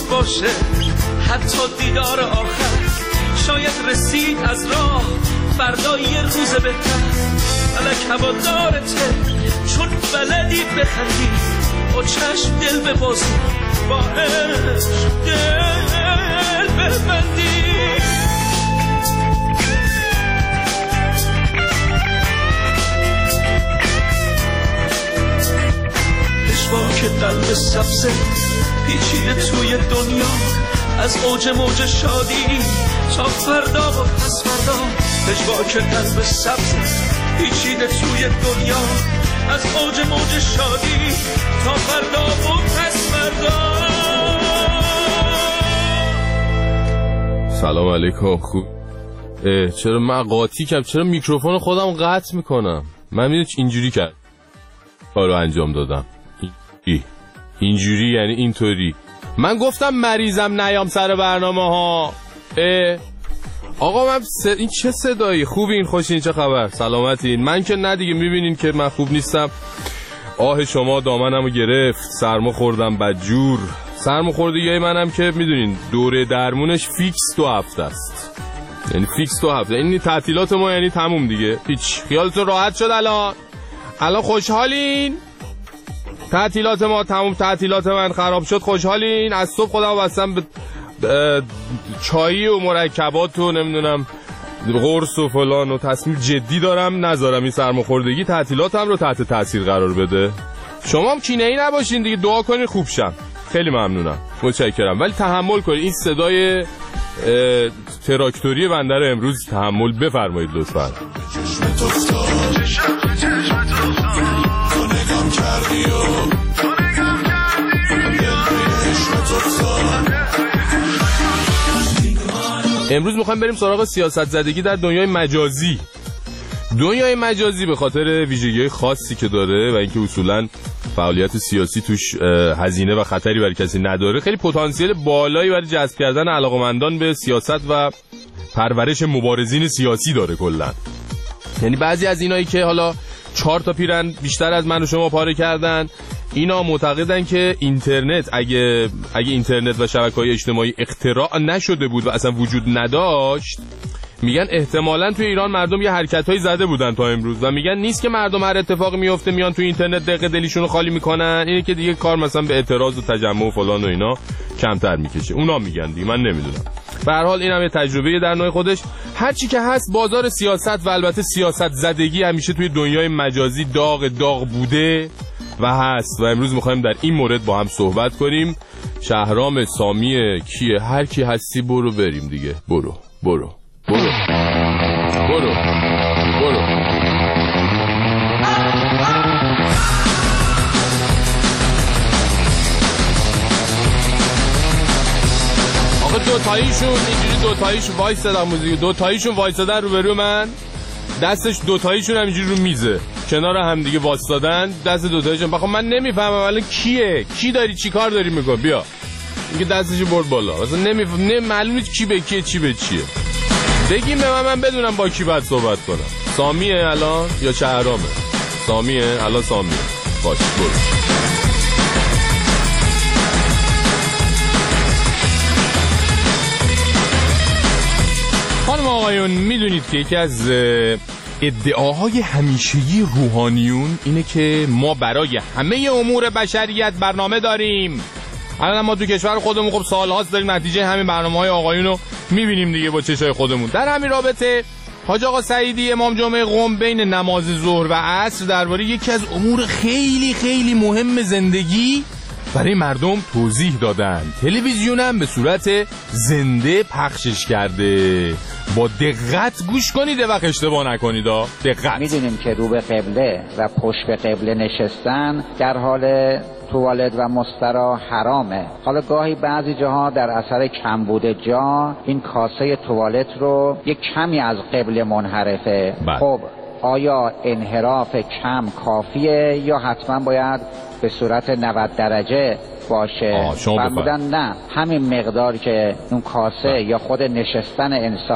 باز باشه حتی دیدار آخر، شاید رسید از راه فردا یه روز بهتر. فلک هوادارته چون بلدی بخندی، با چشم دل ببازی، با عشق دل ببندی. که قلب سبزه پیچیده توی دنیا، از اوج موج شادی تا فردا و پس فردا. پژواک قلب سبزه پیچیده توی دنیا، از اوج موج شادی تا فردا و پس فردا. سلام علیکم. خوب چرا من قاطی کردم؟ چرا میکروفون خودم قطع میکنم؟ من میدونم اینجوری کرد کارو انجام دادم. اینجوری یعنی اینطوری. من گفتم مریضم نیام سر برنامه ها. آقا من این چه صدایی؟ خوبین؟ خوشین؟ چه خبر؟ سلامتین؟ من که نه دیگه، میبینین که من خوب نیستم. آه شما دامنمو گرفت، سرما خوردم بدجور. سرما خوردگی منم که میدونین دوره درمونش فیکس 2 هفته است. یعنی فیکس 2 هفته. این تعطیلات ما یعنی تموم دیگه. هیچ خیالتون راحت شد الان خوشحالین؟ تعطیلات ما تموم، تعطیلات من خراب شد، خوشحالین؟ از صبح خودم بستم به چایی و مرکبات و نمیدونم قرص و فلان و تصمیم جدی دارم نذارم این سرماخوردگی تعطیلاتم رو تحت تاثیر قرار بده. شما هم کینه‌ای نباشین دیگه، دعا کنین خوب شم. خیلی ممنونم، متشکرم. ولی تحمل کنین، این صدای تراکتوری بنده رو امروز تحمل بفرمایید لطفاً. امروز میخوایم بریم سراغ سیاست زدگی در دنیای مجازی. دنیای مجازی به خاطر ویژگی‌های خاصی که داره و اینکه اصولاً فعالیت سیاسی توش هزینه و خطری برای کسی نداره، خیلی پتانسیل بالایی برای جذب کردن علاقه‌مندان به سیاست و پرورش مبارزین سیاسی داره کلاً. یعنی بعضی از اینایی که حالا 4 تا پیرن بیشتر از من و شما پاره کردن، اینا معتقدن که اینترنت اگه اینترنت و شبکه‌های اجتماعی اختراع نشده بود و اصلا وجود نداشت، میگن احتمالاً توی ایران مردم یه حرکتایی زده بودن تا امروز و میگن نیست که مردم هر اتفاقی میفته میان توی اینترنت دق دلیشون رو خالی میکنن، اینه که دیگه کار مثلا به اعتراض و تجمع و فلان و اینا کمتر میکشه. اونا میگن دیگه، من نمیدونم. به هر حال اینم یه تجربه در نوع خودش. هر چی که هست بازار سیاست و البته سیاست زدگی همیشه توی دنیای مجازی داغ بوده و هست و امروز میخوایم در این مورد با هم صحبت کنیم. شهرام سامی کیه؟ هر کی هستی برو بریم دیگه. برو آقا دوتاییشون اینجوری دوتاییشون وایسادن، موزیک دوتاییشون وایسادن روبرو من، دستش دوتاییشون هم اینجوری رو میزه کنار هم دیگه وایسادن، دست دوتاییشون. بخوام من نمیفهمم الان کیه؟ کی داری؟ چی کار داری میکنی؟ بیا میگه دستشو برد بالا، مثلا نمیفهم، معلومه کی به کیه، چی به چیه. بگیم به من بدونم با کی باید صحبت کنم. سامیه الان یا شهرامه؟ سامیه الان. سامیه باشه برو. خانم آقایون، میدونید که یکی از ادعاهای همیشگی روحانیون اینه که ما برای همه امور بشریت برنامه داریم. الان ما تو کشور خودمون خب سال‌هاست داریم نتیجه همین برنامه‌های آقایون رو می‌بینیم دیگه با چشای خودمون. در همین رابطه حاج آقا سعیدی امام جمعه قم بین نماز ظهر و عصر درباره یکی از امور خیلی خیلی مهم زندگی برای مردم توضیح دادن. تلویزیون هم به صورت زنده پخشش کرده. با دقت گوش کنید وقت اشتباه نکنید. دقت. میدونیم که رو به قبله و پشت به قبله نشستن در حال توالت و مسترا حرامه. حالا گاهی بعضی جاها در اثر کمبود جا این کاسه توالت رو یک کمی از قبله منحرفه. خب آیا انحراف کم کافیه یا حتما باید به صورت 90 درجه باشه؟ فرمودن نه، همین مقدار که اون کاسه یا خود نشستن انسان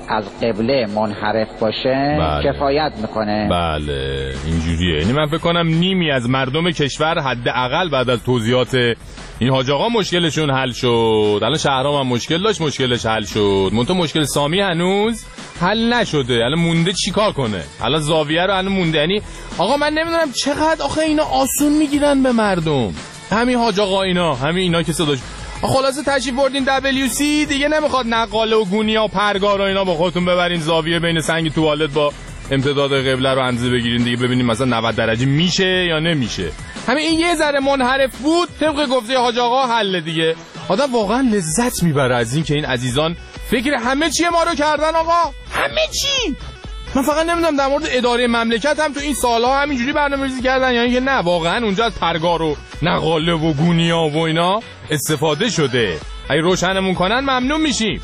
از قبله منحرف باشه کفایت میکنه. بله اینجوریه. یعنی من فکر کنم نیمی از مردم کشور حداقل بعد از توضیحات این حاج آقا مشکلشون حل شد. الان شهرام هم مشکل داشت، مشکلش حل شد. منتها مشکل سامی هنوز حل نشده. الان مونده چیکار کنه؟ الان زاویه رو الان مونده. یعنی آقا من نمیدونم چقدر آخه اینا آسون میگیرن به مردم. همین حاج آقا اینا که صداش خلاصه تشریف بردین WC دیگه نمیخواد نقاله و گونیا و پرگار و اینا با خودتون ببرین زاویه بین سنگ توالت با امتداد قبله رو اندازه بگیرین دیگه ببینیم مثلا 90 درجه میشه یا نمیشه. همین این یه ذره منحرف بود طبق گفته حاج آقا حل دیگه. آدم واقعا لذت میبره از این که این عزیزان فکر همه چی ما رو کردن. آقا همه چی. من فقط نمیدونم در مورد اداره مملکت هم تو این سالها همینجوری برنامه‌ریزی کردن یا اینکه نه واقعا اونجا از پرگار و نقاله و گونیا و اینا استفاده شده. اگه روشنمون کنن ممنون میشیم.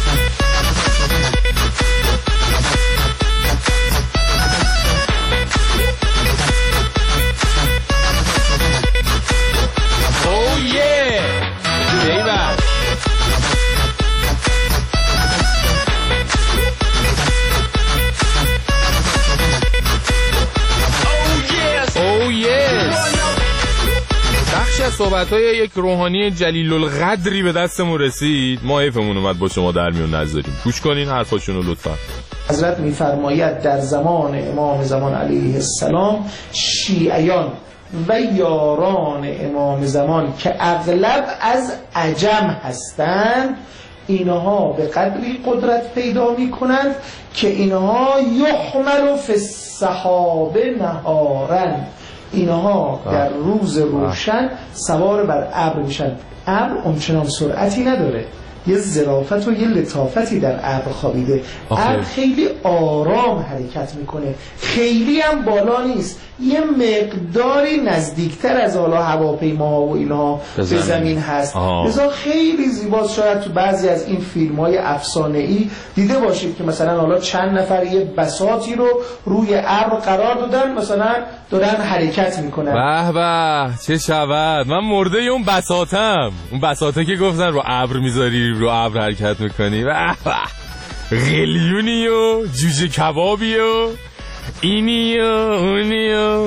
از صحبت‌های یک روحانی جلیل القدری به دستمون رسید. ما حیفمون اومد با شما در میون نذاریم. گوش کنین حرفاشون رو لطفا. حضرت می‌فرماید در زمان امام زمان علیه السلام شیعیان و یاران امام زمان که اغلب از عجم هستند اینها به قدری قدرت پیدا می‌کنند که اینها یحمل فی السحابه نهارا، اینها در روز روشن سوار بر ابر میشن. ابر اونچنان سرعتی نداره، یه ظرافت و یه لطافتی در ابر خوابیده. ابر خیلی آرام حرکت میکنه، خیلی هم بالا نیست، یه مقداری نزدیکتر از حالا هواپیماها و اینها به زمین هست. لذا خیلی زیباست. شاید تو بعضی از این فیلم‌های افسانه‌ای دیده باشید که مثلا حالا چند نفر یه بساطی رو روی ابر قرار دادن، مثلا دارن حرکت میکنن. به به چه شود. من مرده اون بساطم. اون بساطه که گفتن رو ابر میذاری رو ابر حرکت میکنی. به به غلیونی و جوجه کبابی و اینی و اونی و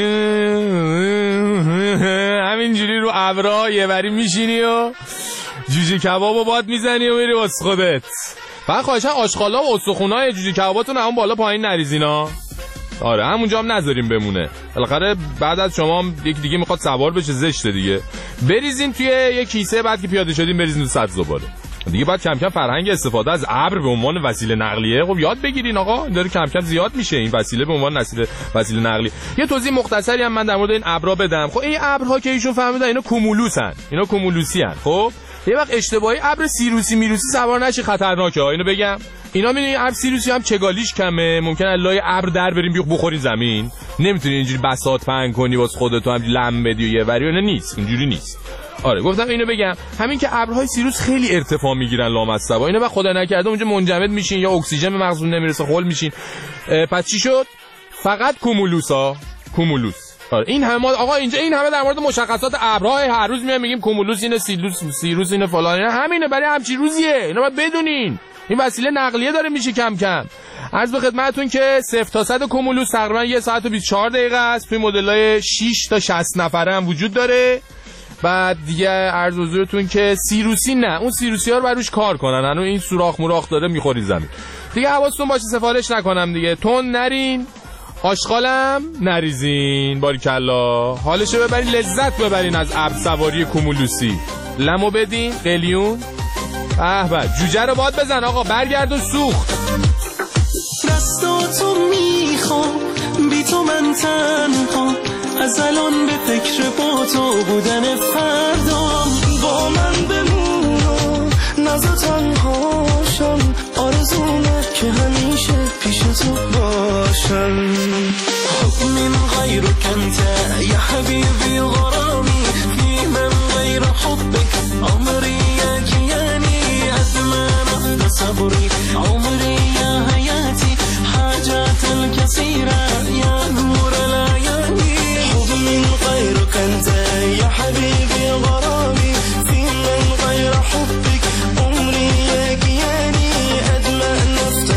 همینجوری رو ابرها یه بری میشینی و جوجه کباب رو باد میزنی و میری واسه خودت. من خواهشم آشغالا و استخونای جوجه کباباتون همون بالا پایین نریزینا. آره همونجا هم نذاریم بمونه. بالاخره بعد از شما هم یکی دیگه میخواد سوار بشه، زشته دیگه. بریزین توی یه کیسه، بعد که پیاده شدین بریزین تو سطح زباله دیگه. بعد کم کم فرهنگ استفاده از ابر به عنوان وسیله نقلیه خب یاد بگیرین آقا. این داره کم کم زیاد میشه این وسیله به عنوان وسیله نقلیه. یه توضیح مختصری هم من در مورد این ابرها بدم. خب این ابرها که ایشون فهمیدن اینا کومولوسن، اینا کومولوسیان. خب یه وقت اشتباهی ابر سیروسی میروسی سوار نشی، خطرناکه. اینو بگم اینا میدونی ابر سیروسی هم چگالیش کمه، ممکنه لای ابر در بریم بیخ بخورین زمین. نمیتونی اینجوری بساط پهن کنی واسه خودت هم لم بدی و یه وری نیست، اینجوری نیست. آره گفتم اینو بگم. همین که ابرهای سیروس خیلی ارتفاع میگیرن لامصبا، اینا بعد خدا نکرده اونجا منجمد میشین یا اکسیژن به مغزتون نمیرسه خل میشین. پس چی شد؟ فقط کومولوسا، کومولوس. آره این همه آقا اینجا این همه در مورد مشخصات ابرها هر روز میگیم کومولوس اینه، سیروس اینه، فلان اینا، همینه برای همچین روزیه. اینا باید بدونین این وسیله نقلیه داره میشه کم کم. عرض به خدمتتون که 0 تا 100 کومولوس تقریبا 1 ساعت و 24 دقیقه است. توی مدل‌های 6 تا 60 نفره هم وجود داره. بعد دیگه عرض حضورتون که سیروسی نه، اون سیروسی ها رو بروش کار کنن، هنوز این سوراخ موراخ داره میخوری زمین دیگه. حواستون باشه سفارش نکنم دیگه. تون نرین، آشغالم نریزین. باریکلا حالشو ببرین، لذت ببرین از ابر سواری کومولوسی. لمو بدین قلیون. به جوجه رو باد بزن آقا، برگرد و سوخت. دستاتو میخوام بی تو من تنها، از الان به فکر با تو بودن فردام. با من بمون نزا تنهاشم، آرزومه که همیشه پیش تو باشم. من غیر کنت یا حبیبی غرامی، فی من غیر حبک عمری یعنی از من افت صبری، عمری یا حیاتی حاجات الكثيرة یا نور العیانی. من غيرك أنت يا حبيبي غرامي، في من غير حبك عمري يا كياني، أدمى نفت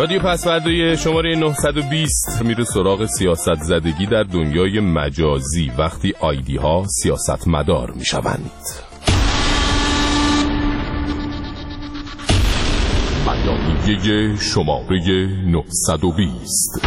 رادیو پسوردوی شماره 920 میره سراغ سیاست زدگی در دنیای مجازی وقتی آیدی ها سیاست مدار میشوند. بیانیه شماره 920.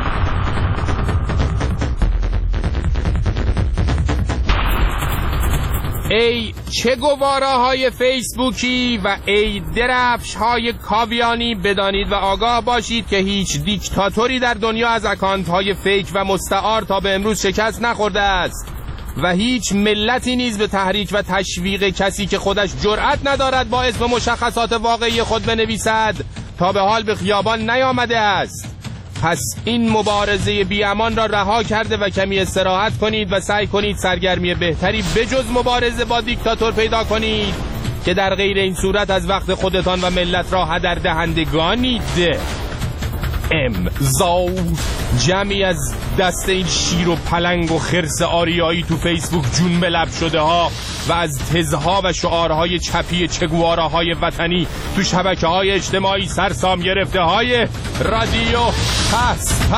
ای چه گواره های فیسبوکی و ای درفش های کاویانی، بدانید و آگاه باشید که هیچ دیکتاتوری در دنیا از اکانت های فیک و مستعار تا به امروز شکست نخورده است و هیچ ملتی نیز به تحریک و تشویق کسی که خودش جرأت ندارد با اسم مشخصات واقعی خود بنویسد تا به حال به خیابان نیامده است. پس این مبارزه بی‌امان را رها کرده و کمی استراحت کنید و سعی کنید سرگرمی بهتری بجز مبارزه با دیکتاتور پیدا کنید که در غیر این صورت از وقت خودتان و ملت را هدر دهندگانید. امضا جمعی از دست این شیر و پلنگ و خرس آریایی تو فیسبوک جون به لب شده ها و از تزها و شعارهای چپی چگواره‌های وطنی تو شبکه‌های اجتماعی سرسام گرفته های رادیو پس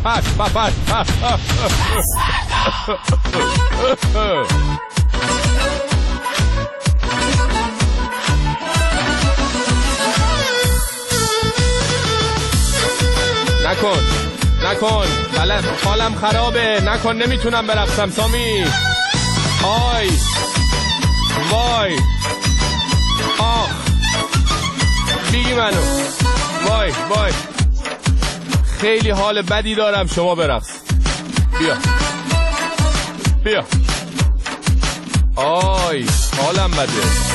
نکن بلد حالم خرابه، نکن نمیتونم برقصم سامی. آی وای آخ بیگی منو وای خیلی حال بدی دارم، شما برقص. بیا آی حالم بده.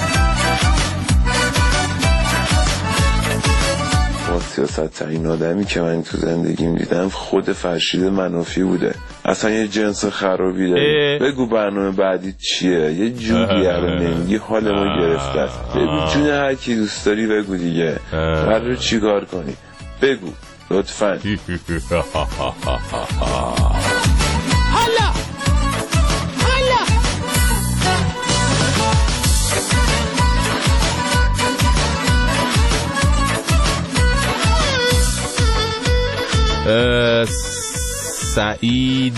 سیاست ترین آدمی که من تو زندگیم دیدم خود فرشید منافی بوده. اصلا یه جنس خرابی داره. بگو برنامه بعدی چیه؟ یه جوری رو نمیگی حال ما گرفته است. بگو جون هر کی دوست داری بگو دیگه. قراره چی کار کنی؟ بگو لطفاً. سعید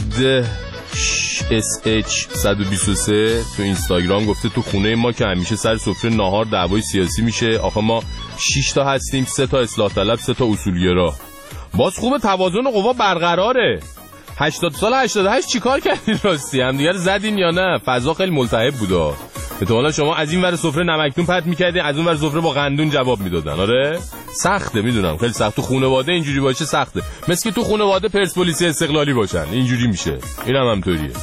SH 123 تو اینستاگرام گفته تو خونه ما که همیشه سر سفره ناهار دعوای سیاسی میشه. آخه ما 6 تا هستیم، 3 تا اصلاح طلب، 3 تا اصولگرا. باز خوبه توازن قوا برقراره. 80 سال 88 چیکار کردین راستی؟ هم دیگه زدین یا نه؟ فضا خیلی ملتهب بوده. احتمالاً شما از این ور سفره نمکتون پرت می‌کردین، از اون ور سفره با قندون جواب میدادن. آره سخته، میدونم خیلی سخت. تو خانواده اینجوری باشه سخته، مثل که تو خانواده پرسپولیس استقلالی باشن اینجوری میشه. اینم همطوریه.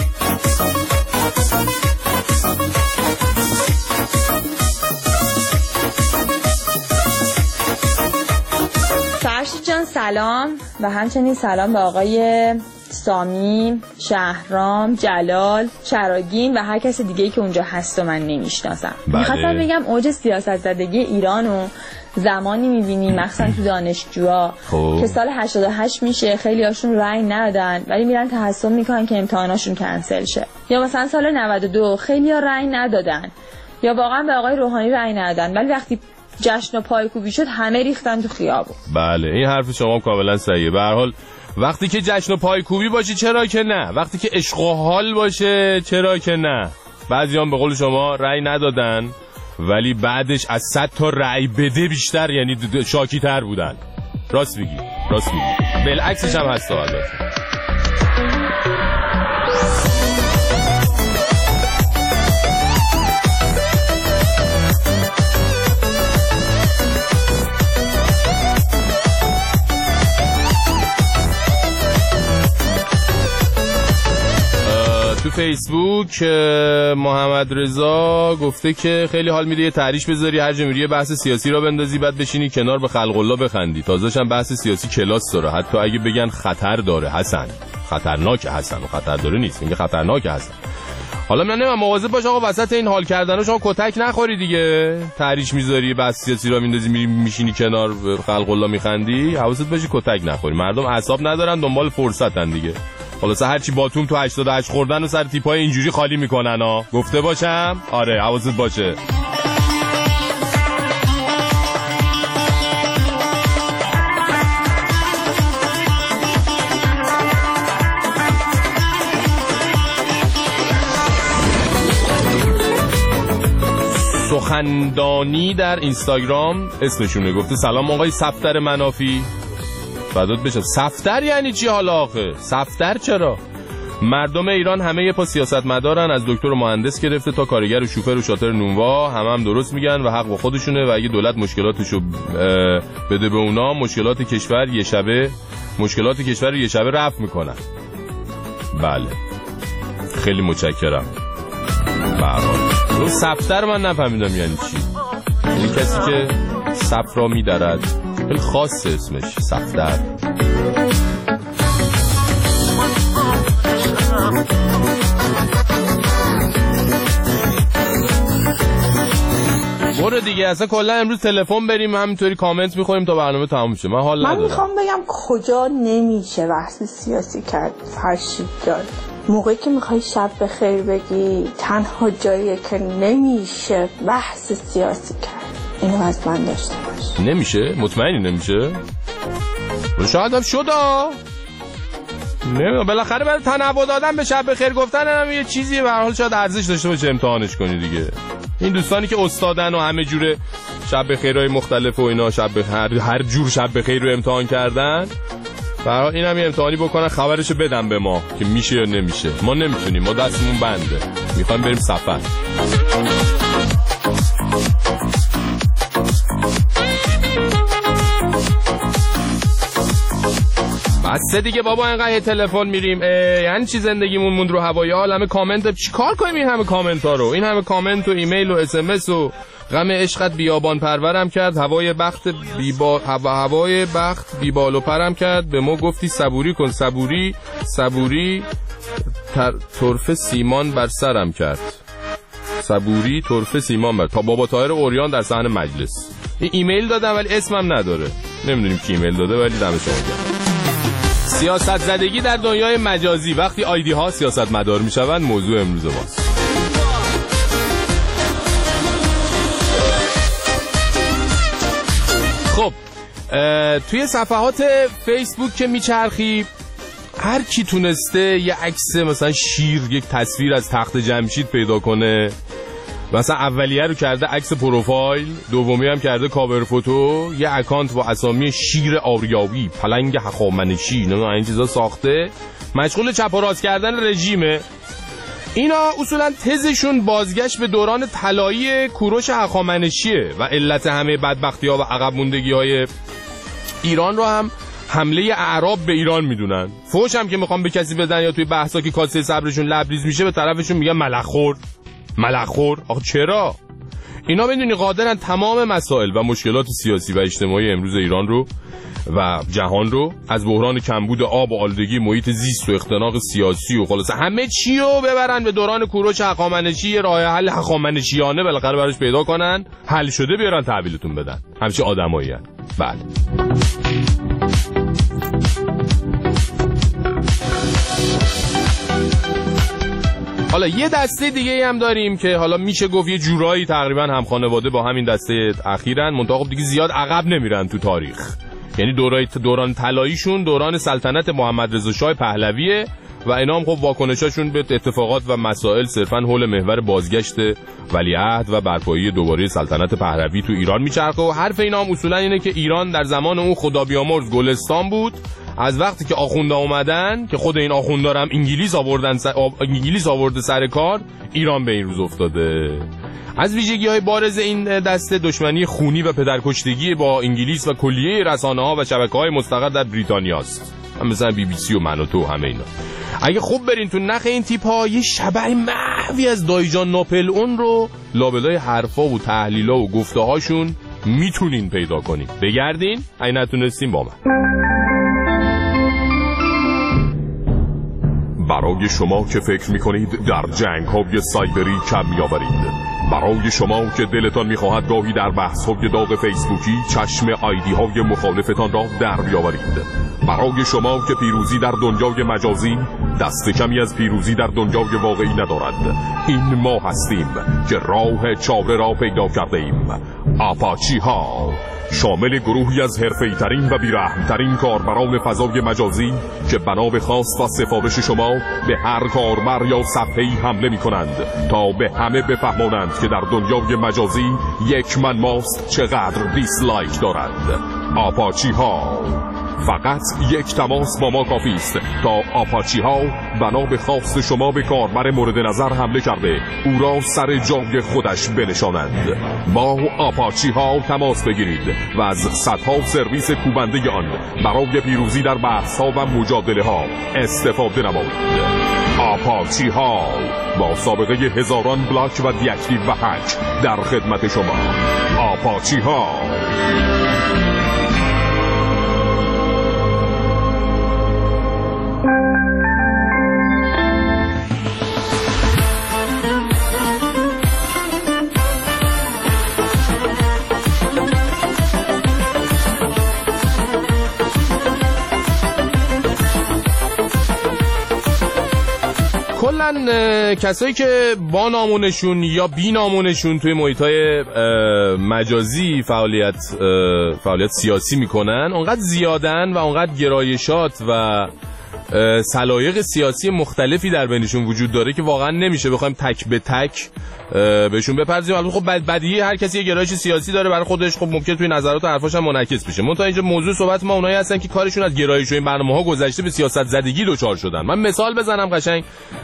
فرشید جان سلام و همچنین سلام به آقای سامی، شهرام، جلال، چراگین و هر کس دیگه‌ای که اونجا هست و من نمیشناسم. می‌خواستم بگم اوج سیاست زدگی ایرانو زمانی می‌بینی مخصوصا تو دانشجوها که سال 88 میشه خیلی هاشون رأی ندادن ولی میرن تحصیل میکنن که امتحاناشون کنسل شه، یا مثلا سال 92 خیلی‌ها رأی ندادن یا واقعا به آقای روحانی رأی ندادن ولی وقتی جشن و پایکوبی شد همه ریختن تو خیابون. بله این حرف شما کاملا صحیحه. به هر حال وقتی که جشن و پایکوبی باشه چرا که نه، وقتی که عشق و حال باشه چرا که نه. بعضیام به قول شما رأی ندادن ولی بعدش از 100 تا رأی بده بیشتر یعنی شاکی تر بودن. راست میگی بالعکسش هم هست البته. تو فیسبوک محمد رضا گفته که خیلی حال میده یه تحریش بذاری هر جا میری بحث سیاسی را بندازی بعد بشینی کنار به خلق الله بخندی. تازه‌ش هم بحث سیاسی کلاس داره، حتی اگه بگن خطر داره حسن، خطرناکه حسن و خطر داره نیست، میگه خطرناکه حسن. حالا من نمیدونم مواظب باش آقا وسط این حال کردنو شما کتک نخوری دیگه. تحریش میذاری بحث سیاسی را میندازی میری میشینی کنار به خلق الله میخندی، حواست باشه کتک نخوری. مردم اعصاب ندارن، دنبال فرصتن دیگه. خلاصه هرچی باتوم تو 88 خوردن و سر تیپای اینجوری خالی میکنن ها. گفته باشم آره حواست باشه. سخندانی در اینستاگرام اسمشونه، گفته سلام آقای صفدر منافی. فدات بشم. صفدر یعنی چی حالا آخه؟ صفدر چرا؟ مردم ایران همه یه پا سیاستمدارن، از دکتر و مهندس گرفته تا کارگر و شوفر و شاطر نونوا، هم درست میگن و حق با خودشونه و اگه دولت مشکلاتشو بده به اونا، مشکلات کشور یه شبه رفع میکنن. بله خیلی متشکرم. برای صفدر من نفهمیدم یعنی چی. این کسی که صف را میدرد، خیلی خاصه اسمش صفدر. برو دیگه، اصلا کلا امروز تلفن بریم همینطوری کامنت میخوریم تا برنامه تموم شه. من میخوام بگم کجا نمیشه بحث سیاسی کرد فرشید جان. موقعی که میخوای شب بخیر بگی تنها جاییه که نمیشه بحث سیاسی کرد. اینو از من داشته باش. نمیشه؟ مطمئنی نمیشه؟ شاید هم شده. نه بالاخره برای تنوع دادن به شب بخیر گفتن هم یه چیزی به هر حال شاید ارزش داشته باشه امتحانش کنی دیگه. این دوستانی که استادن و همه جوره شب بخیرهای مختلف و اینا هر جور شب بخیر رو امتحان کردن، برای این هم یه امتحانی بکنن خبرشو بدن به ما که میشه یا نمیشه. ما نمیتونیم، ما دستمون بنده، میخوایم بریم سفر. بسه دیگه بابا، اینقدر تلفن میریم. یعنی چی زندگیمون موند رو هوای عالمه کامنت؟ چیکار کنیم این همه کامنت ها رو؟ این همه کامنت و ایمیل و اس ام اس و غم عشقت بیابان پرورم کرد، هوای بخت بیبال و پرم کرد، به ما گفتی صبوری کن، صبوری طرف سیمان بر سرم کرد، صبوری طرف سیمان بر تا بابا طاهر اوریان در صحن مجلس. این ایمیل دادم ولی اسمم نداره، نمیدونیم کی ایمیل داده ولی دم شما گرم. سیاست زدگی در دنیای مجازی، وقتی آیدی ها سیاست مدار می شوند، موضوع امروز ماست. خب توی صفحات فیسبوک که میچرخی، هر کی تونسته یه عکس مثلا شیر، یک تصویر از تخت جمشید پیدا کنه، مثلا اولیه رو کرده عکس پروفایل، دومی هم کرده کاور فوتو، یه اکانت با اسامی شیر آریاوی، پلنگ هخامنشی، نه این چیزا ساخته، مشغول چپ و راست کردن رژیمه. اینا اصولا تزشون بازگشت به دوران طلایی کوروش هخامنشیه و علت همه بدبختی‌ها و عقب موندگی‌های ایران رو هم حمله اعراب به ایران میدونن. فوش هم که میخوام به کسی بدن یا توی بحثا که کاسه صبرشون لبریز میشه به طرفشون میگن ملخور. آخه چرا؟ اینا میدونی قادرن تمام مسائل و مشکلات سیاسی و اجتماعی امروز ایران رو و جهان رو، از بحران کمبود آب و آلودگی محیط زیست و اختناق سیاسی و خلاصه همه چی رو ببرن به دوران کوروش هخامنشی، یه راه حل هخامنشیانه بالاخره براش پیدا کنن، حل شده بیارن تحویلتون بدن. همچین آدمایی هن. بله. حالا یه دسته دیگه هم داریم که حالا میشه گفت یه جورایی تقریبا هم خانواده با همین دسته اخیرن، منتها خب دیگه زیاد عقب نمیرن تو تاریخ. یعنی دوران طلاییشون دوران سلطنت محمد رضا شاه پهلویه و اینا هم خب واکنشاشون به اتفاقات و مسائل صرفاً حول محور بازگشت ولیعهد و برپایی دوباره سلطنت پهلوی تو ایران میچرخه و حرف اینا هم اصولاً اینه که ایران در زمان اون خدا بیامرز گلستان بود. از وقتی که آخوندا اومدن که خود این آخوندا هم انگلیس آورده سر کار، ایران به این روز افتاده. از ویژگی‌های بارز این دسته دشمنی خونی و پدرکشتگی با انگلیس و کلیه رسانه‌ها و شبکه‌های مستقر در بریتانیاست، مثلا بی بی سی و من و تو همه اینا. اگه خوب برین تو نخ این تیپ‌ها، یه شبح محوی از دایجان ناپل اون رو لابلای حرفا و تحلیلا و گفته‌هاشون میتونین پیدا کنین. بگردین، اگه نتونستین با من. برای شما که فکر میکنید در جنگ‌های سایبری کم می‌آورید، برای شما که دلتان می‌خواهد گاهی در بحث‌های داغ فیسبوکی چشم آیدی‌های مخالفتان را در بیاورید، برای شما که پیروزی در دنیای مجازی دست کمی از پیروزی در دنیای واقعی ندارد، این ما هستیم که راه چاره را پیدا کردیم. آپاچی ها شامل گروهی از حرفه‌ای‌ترین و بی‌رحم‌ترین کاربران فضای مجازی که بنا به خواست و سفارش شما به هر کاربر یا صفحه‌ای حمله می‌کنند تا به همه بفهمانند که در دنیای مجازی یک من ماست چقدر دیسلایک دارند. آپاچی ها فقط یک تماس با ما کافی است تا آپاچی ها بنا به خواست شما به کاربر مورد نظر حمله کرده او را سر جای خودش بنشانند. با آپاچی ها تماس بگیرید و از صدها سرویس کوبنده آن برای پیروزی در بحث ها و مجادله ها استفاده نمایید. آپاچی ها با سابقه هزاران بلاک و دیاکتیو و هک در خدمت شما. آپاچی ها. کلن کسایی که با نامونشون یا بی نامونشون توی محیطای مجازی فعالیت سیاسی میکنن اونقدر زیادن و اونقدر گرایشات و سلایق سیاسی مختلفی در بینشون وجود داره که واقعا نمیشه بخوایم تک به تک بهشون بپردازیم. البته خب بدیهی هر کسی یه گرایش سیاسی داره برای خودش، خب ممکنه توی نظرات و حرفاش هم منعکس بشه. منتها اینجا موضوع صحبت ما اونایی هستن که کارشون از گرایش و این برنامه‌ها گذشته به سیاست زدگی دچار شدن. من مثال بزنم قشنگ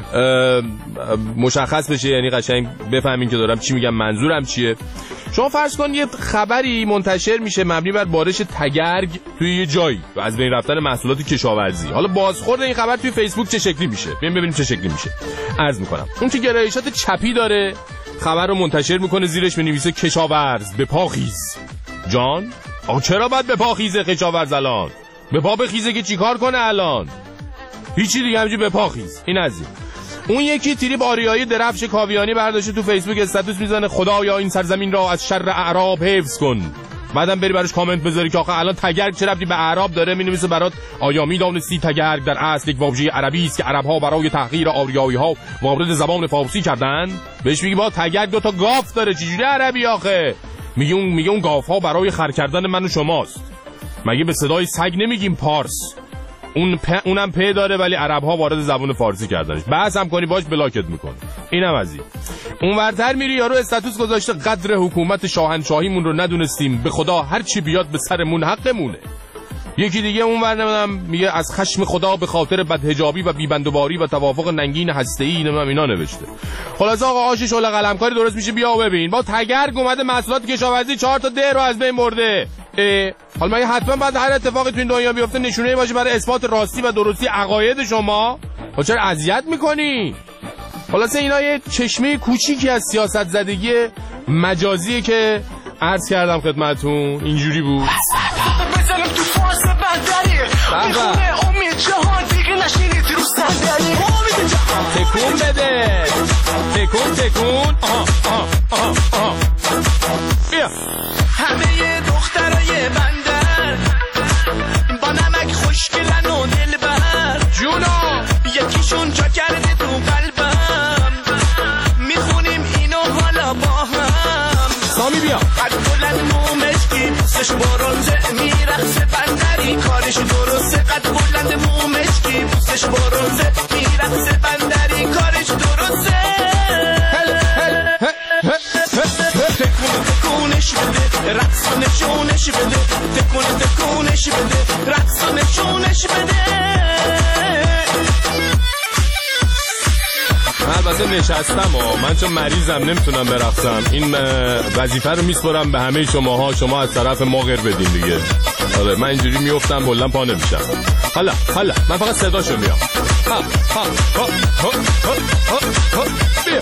مشخص بشه، یعنی قشنگ بفهمین که دارم چی میگم، منظورم چیه. شما فرض کن یه خبری منتشر میشه مبنی بر بارش تگرگ توی یه جایی و از بین رفتن محصولات کشاورزی. حالا بازخورد این خبر توی فیسبوک چه شکلی میشه؟ ببینیم چه شکلی میشه. عرض میکنم اون که گرایشات چپی داره خبر رو منتشر میکنه، زیرش مینویسه کشاورز به پا خیز. جان آقا چرا باید به پا خیزه کشاورز؟ الان به پا بخیزه که چیکار کنه؟ الان هیچی دیگه، همینجوری به پا خیز. این از این. اون یکی تریپ آریایی درفش کاویانی برداشته تو فیسبوک استاتوس میزنه خدایا این سرزمین را از شر اعراب حفظ کن. بعدم بری براش کامنت بذاری که آخه الان تگرگ چه ربطی به اعراب داره؟ مینویسه برات آیا میدونستی تگرگ در اصل یک واژه عربی است که عرب‌ها برای تحقیر آریایی‌ها وارد زبان فارسی کردن؟ بهش میگی با تگرگ دو تا گاف داره، چجوری عربی آخه؟ میگه اون گاف‌ها برای خر کردن من و شماست. مگه به صدای سگ نمیگیم پارس؟ اونم په داره ولی عرب‌ها وارد زبان فارسی کردنش. بحث هم کنی باش بلاکت میکنه. اینم از این. اونورتر میری یارو استاتوس گذاشته قدر حکومت شاهنشاهیمون رو ندونستیم، به خدا هر چی بیاد به سرمون حقمونه. یکی دیگه اونور نمیدونم میگه از خشم خدا به خاطر بدحجابی و بیبندوباری و توافق ننگین هسته‌ای نمیدونم اینا نوشته. خلاص آقا آش شعله قلمکاری درست میشه. بیا ببین با تگرگ اومده محصولات کشاورزی 4 تا ده رو از بین برده. حالا مگه حتما بعد هر اتفاقی تو این دنیا بیفته نشونه باشه برای اثبات راستی و درستی عقاید شما؟ چرا اذیت میکنی؟ خلاص اینا یه چشمه کوچیکی از سیاست زدگی مجازیه که عرض کردم خدمتون. اینجوری بود. تکون بده، تکون. بیا همه دخترای بندر با نمک خوشگلن و دلبر جونا یکیشون جا کرده تو قلبم میخونیم اینو حالا با هم. سامی بیا قد بلند مومشکی پوستش برونزه میرخصه بندری کارش درسته. قد بلند مومشکی پوستش برونزه میرخصه بندری کارش درسته. تکونش بده رقص و نشونش بده، تکونش بده رقص و نشونش بده. من البته نشستم من چون مریضم نمیتونم برقصم. این وظیفه رو میسپرم به همه شما از طرف ما غیر بدین دیگه. آره من اینجوری میافتم بلند پا نمیشم. حالا من فقط صداشو میام. بیا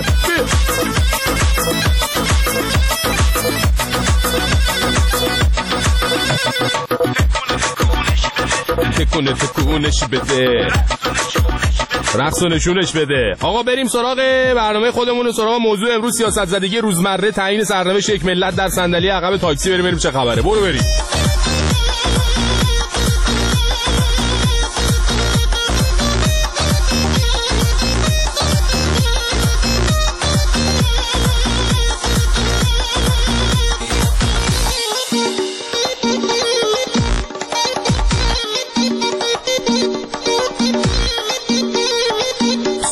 تکونش بده رقص و نشونش بده. آقا بریم سراغ برنامه خودمون، سراغ موضوع امروز سیاست زدگی روزمره، تعیین سرنوشت یک ملت در صندلی عقب تاکسی. بریم چه خبره. بریم.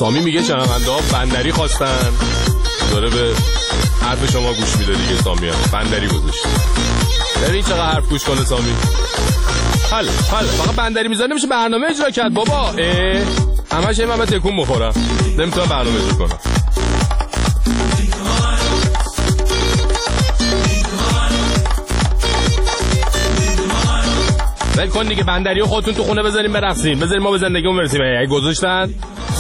سامی میگه شنونده ها بندری خواستن، داره به حرف شما گوش میده دیگه. سامی هم بندری گذاشت. ببین چقدر حرف گوش کنه سامی. حالا فقط بندری میذاره نمیشه برنامه اجرا کرد بابا. همش این من تکون بخورم نمیتونم برنامه اجرا کنم. ول کن دیگه بندری خودتون تو خونه بذاریم برقصیم، بذاریم ما به زندگیمون برسیم. گذاشتن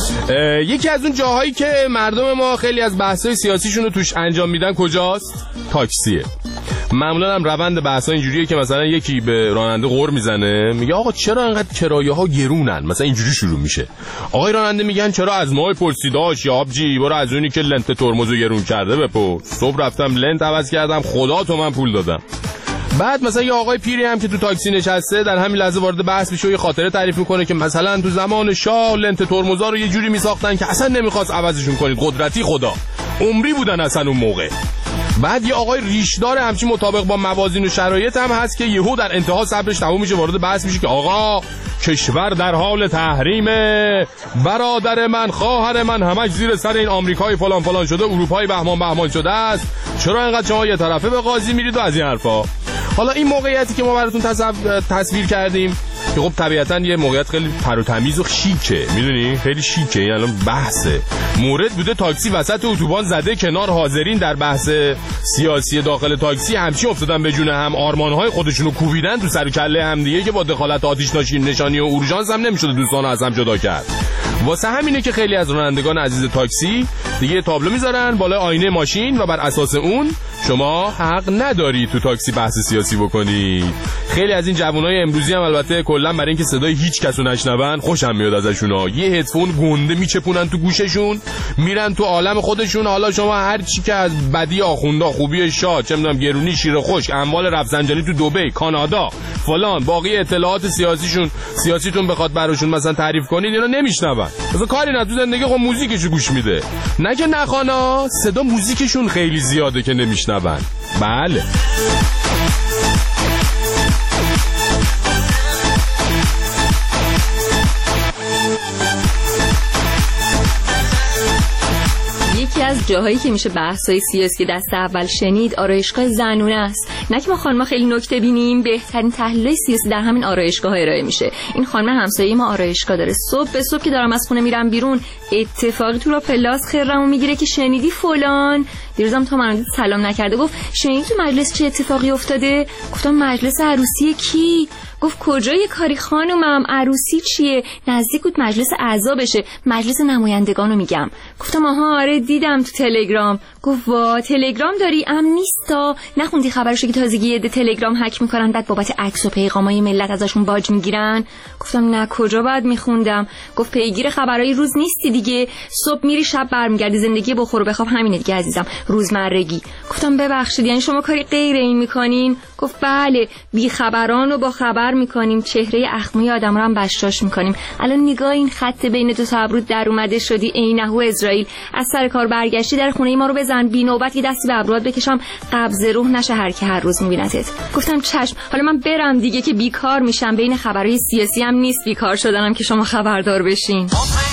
یکی از اون جاهایی که مردم ما خیلی از بحث‌های سیاسیشون رو توش انجام میدن کجاست؟ تاکسیه. معمولا هم روند بحث‌ها اینجوریه که مثلا یکی به راننده غر میزنه، میگه آقا چرا انقدر کرایه‌ها گرونن؟ مثلا اینجوری شروع میشه. آقای راننده میگن چرا از ما پرسیداش یا آبجی، برو از اونی که لنت ترمزو گرون کرده بپرس. صبح رفتم لنت عوض کردم، خدا تو من پول دادم. بعد مثلا یه آقای پیری هم که تو تاکسی نشسته در همین لحظه وارد بحث میشه و یه خاطره تعریف میکنه که مثلا تو زمان شاه لنت ترمزا رو یه جوری میساختن که اصلا نمیخواست عوضشون کنید، قدرتی خدا عمری بودن اصلا اون موقع. بعد یه آقای ریشدار همچین مطابق با موازین و شرایط هم هست که یهو در انتها صبرش تموم میشه، وارد بحث میشه که آقا کشور در حال تحریمه، برادر من خواهر من همش زیر سر این آمریکای فلان فلان شده، اروپای بهمان شده است، چرا انقدر شما یه طرفه به قاضی میرید و از این حرفا. حالا این موقعیتی که ما براتون تصویر کردیم که خب طبیعتاً یه موقعیت خیلی تر و تمیز و شیکه، میدونی خیلی شیکه، یعنی الان بحثه مورد بوده تاکسی وسط اتوبان زده کنار، حاضرین در بحث سیاسی داخل تاکسی همچی افتادن به جون هم، آرمان‌های خودشونو کوبیدن تو سر کله هم دیگه که با دخالت آتش نشانی و اورژانس هم نمیشده دوستانو از هم جدا کرد. واسه همینه که خیلی از رانندگان عزیز تاکسی دیگه تابلو میذارن بالای آینه ماشین و بر اساس اون شما حق نداری تو تاکسی بحث سیاسی بکنی. خیلی از این جوانای امروزی هم البته کلا برای اینکه صدای هیچ کسو نشنون خوشم میاد ازشونا، یه هدفون گنده میچپونن تو گوششون میرن تو عالم خودشون. حالا شما هر چی که از بدی آخوندا، خوبی شاه، چه میدونم گرونی شیر خشک، اموال رفسنجانی تو دبی، کانادا فلان، باقی اطلاعات سیاسیتون بخواد براشون مثلا تعریف کنید اینا نمیشنون. مثلا کاری نه تو زندگی خب موزیکشو گوش میده، نه که نخوانا صدا موزیکشون خیلی زیاده که نمیشنون. بله یکی از جاهایی که میشه بحث‌های سیاسی دست اول شنید آرایشگاه زنونه است. نه که ما خانم‌ها خیلی نکته بینیم، بهترین تحلیل سیاسی در همین آرایشگاه ارائه میشه. این خانم همسایه ما آرایشگاه داره، صبح به صبح که دارم از خونه میرم بیرون اتفاقی تو را پلاس خرمو میگیره که شنیدی فلان. دیروزم تا من سلام نکرده گفت شنیدی تو مجلس چه اتفاقی افتاده؟ گفتم مجلس عروسی کی؟ گفت کجای کاری خانومم، عروسی چیه؟ نزدیک بود مجلس اعضا بشه، مجلس نمایندگانو میگم. گفتم آها آره دیدم تو تلگرام. گفت وا تلگرام داری؟ نیستا نخوندی خبرشو که تازگی یه تلگرام هک میکنن بعد بابت عکس و پیغامای ملت ازشون باج میگیرن؟ گفتم نه کجا بعد میخوندم. گفت پیگیر خبرای روز نیستی دیگه، صبح میری شب برمیگردی، زندگی بخور و بخواب همینه دیگه عزیزم، روزمرگی. گفتم ببخشید یعنی شما کاری غیر این میکنین؟ گفت بله بی خبران رو با خبر میکنیم، چهره اخمی آدم رو هم بشاش میکنیم. الان نگاه این خط بین دو تا ابرو در اومده شدی عینهو اسرائیل، از سر کار برگشتی در خونه ما رو بزن بی نوبت که دستی به ابروات بکشم قبض روح نشه هر کی هر روز میبینتت. گفتم چشم، حالا من برم دیگه که بیکار میشم، بین خبرهای سیاسی هم نیست بیکار شدنم که شما خبردار بشین.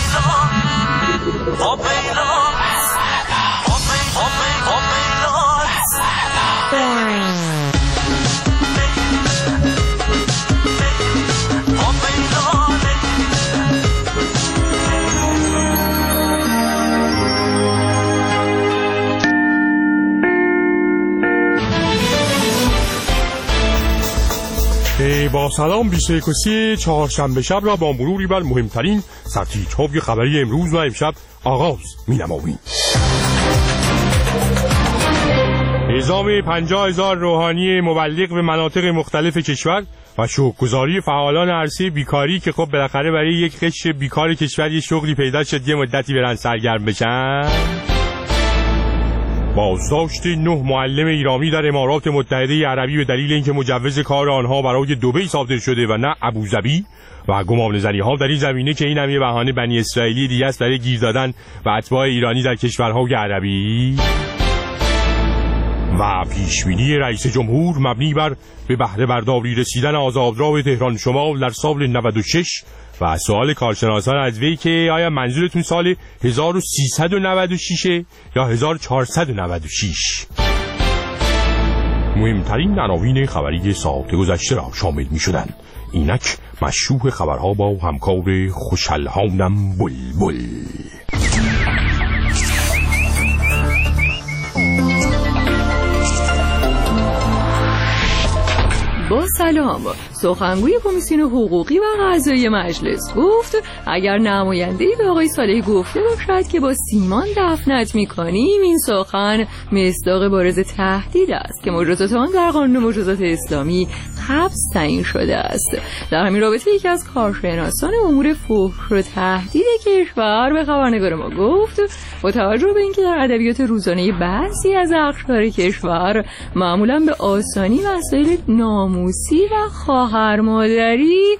با سلام 21 چهارشنبه شب را با مروری بر مهمترین سرتیترهای خبری امروز و امشب آغاز می‌نماییم. اعزام 50,000 روحانی مبلغ به مناطق مختلف کشور و شکرگزاری فعالان عرصه بیکاری که خب بالاخره برای یک قشر بیکار کشور یه شغلی پیدا شد یه مدتی برن سرگرم بشن. بازداشت 9 معلم ایرانی در امارات متحده عربی به دلیل اینکه مجوز کار آنها برای دبی صادر شده و نه ابوظبی و گمانه‌زنی‌ها در این زمینه که این هم یه بهانه بنی اسرائیلی دیگه است برای گیر دادن و اتباع ایرانی در کشورهای عربی. و پیشبینی رئیس جمهور مبنی بر به بهره برداری رسیدن آزادراه تهران شمال در سال 96 و سوال کارشناسان از وی که آیا منظورتون سال 1396 یا 1496. مهمترین عناوین خبری ساعت گذشته را شامل می شدند. اینک مشروع خبرها با همکار خوش‌الحانم بلبل. با سلام، سخنگوی کمیسیون حقوقی و قضایی مجلس گفت اگر نماینده‌ای به آقای صالحی گفته باشد که با سیمان دفنت می‌کنیم، این سخن مصداق بارز تهدید است که مجازات آن در قانون مجازات اسلامی حبس تعیین شده است. در همین رابطه یکی از کارشناسان امور فحش و تهدید کشور به خبرنگار ما گفت با توجه به اینکه در ادبیات روزانه بعضی از اقشار کشور معمولاً به آسانی مسائل ناموسی و خواهر مادری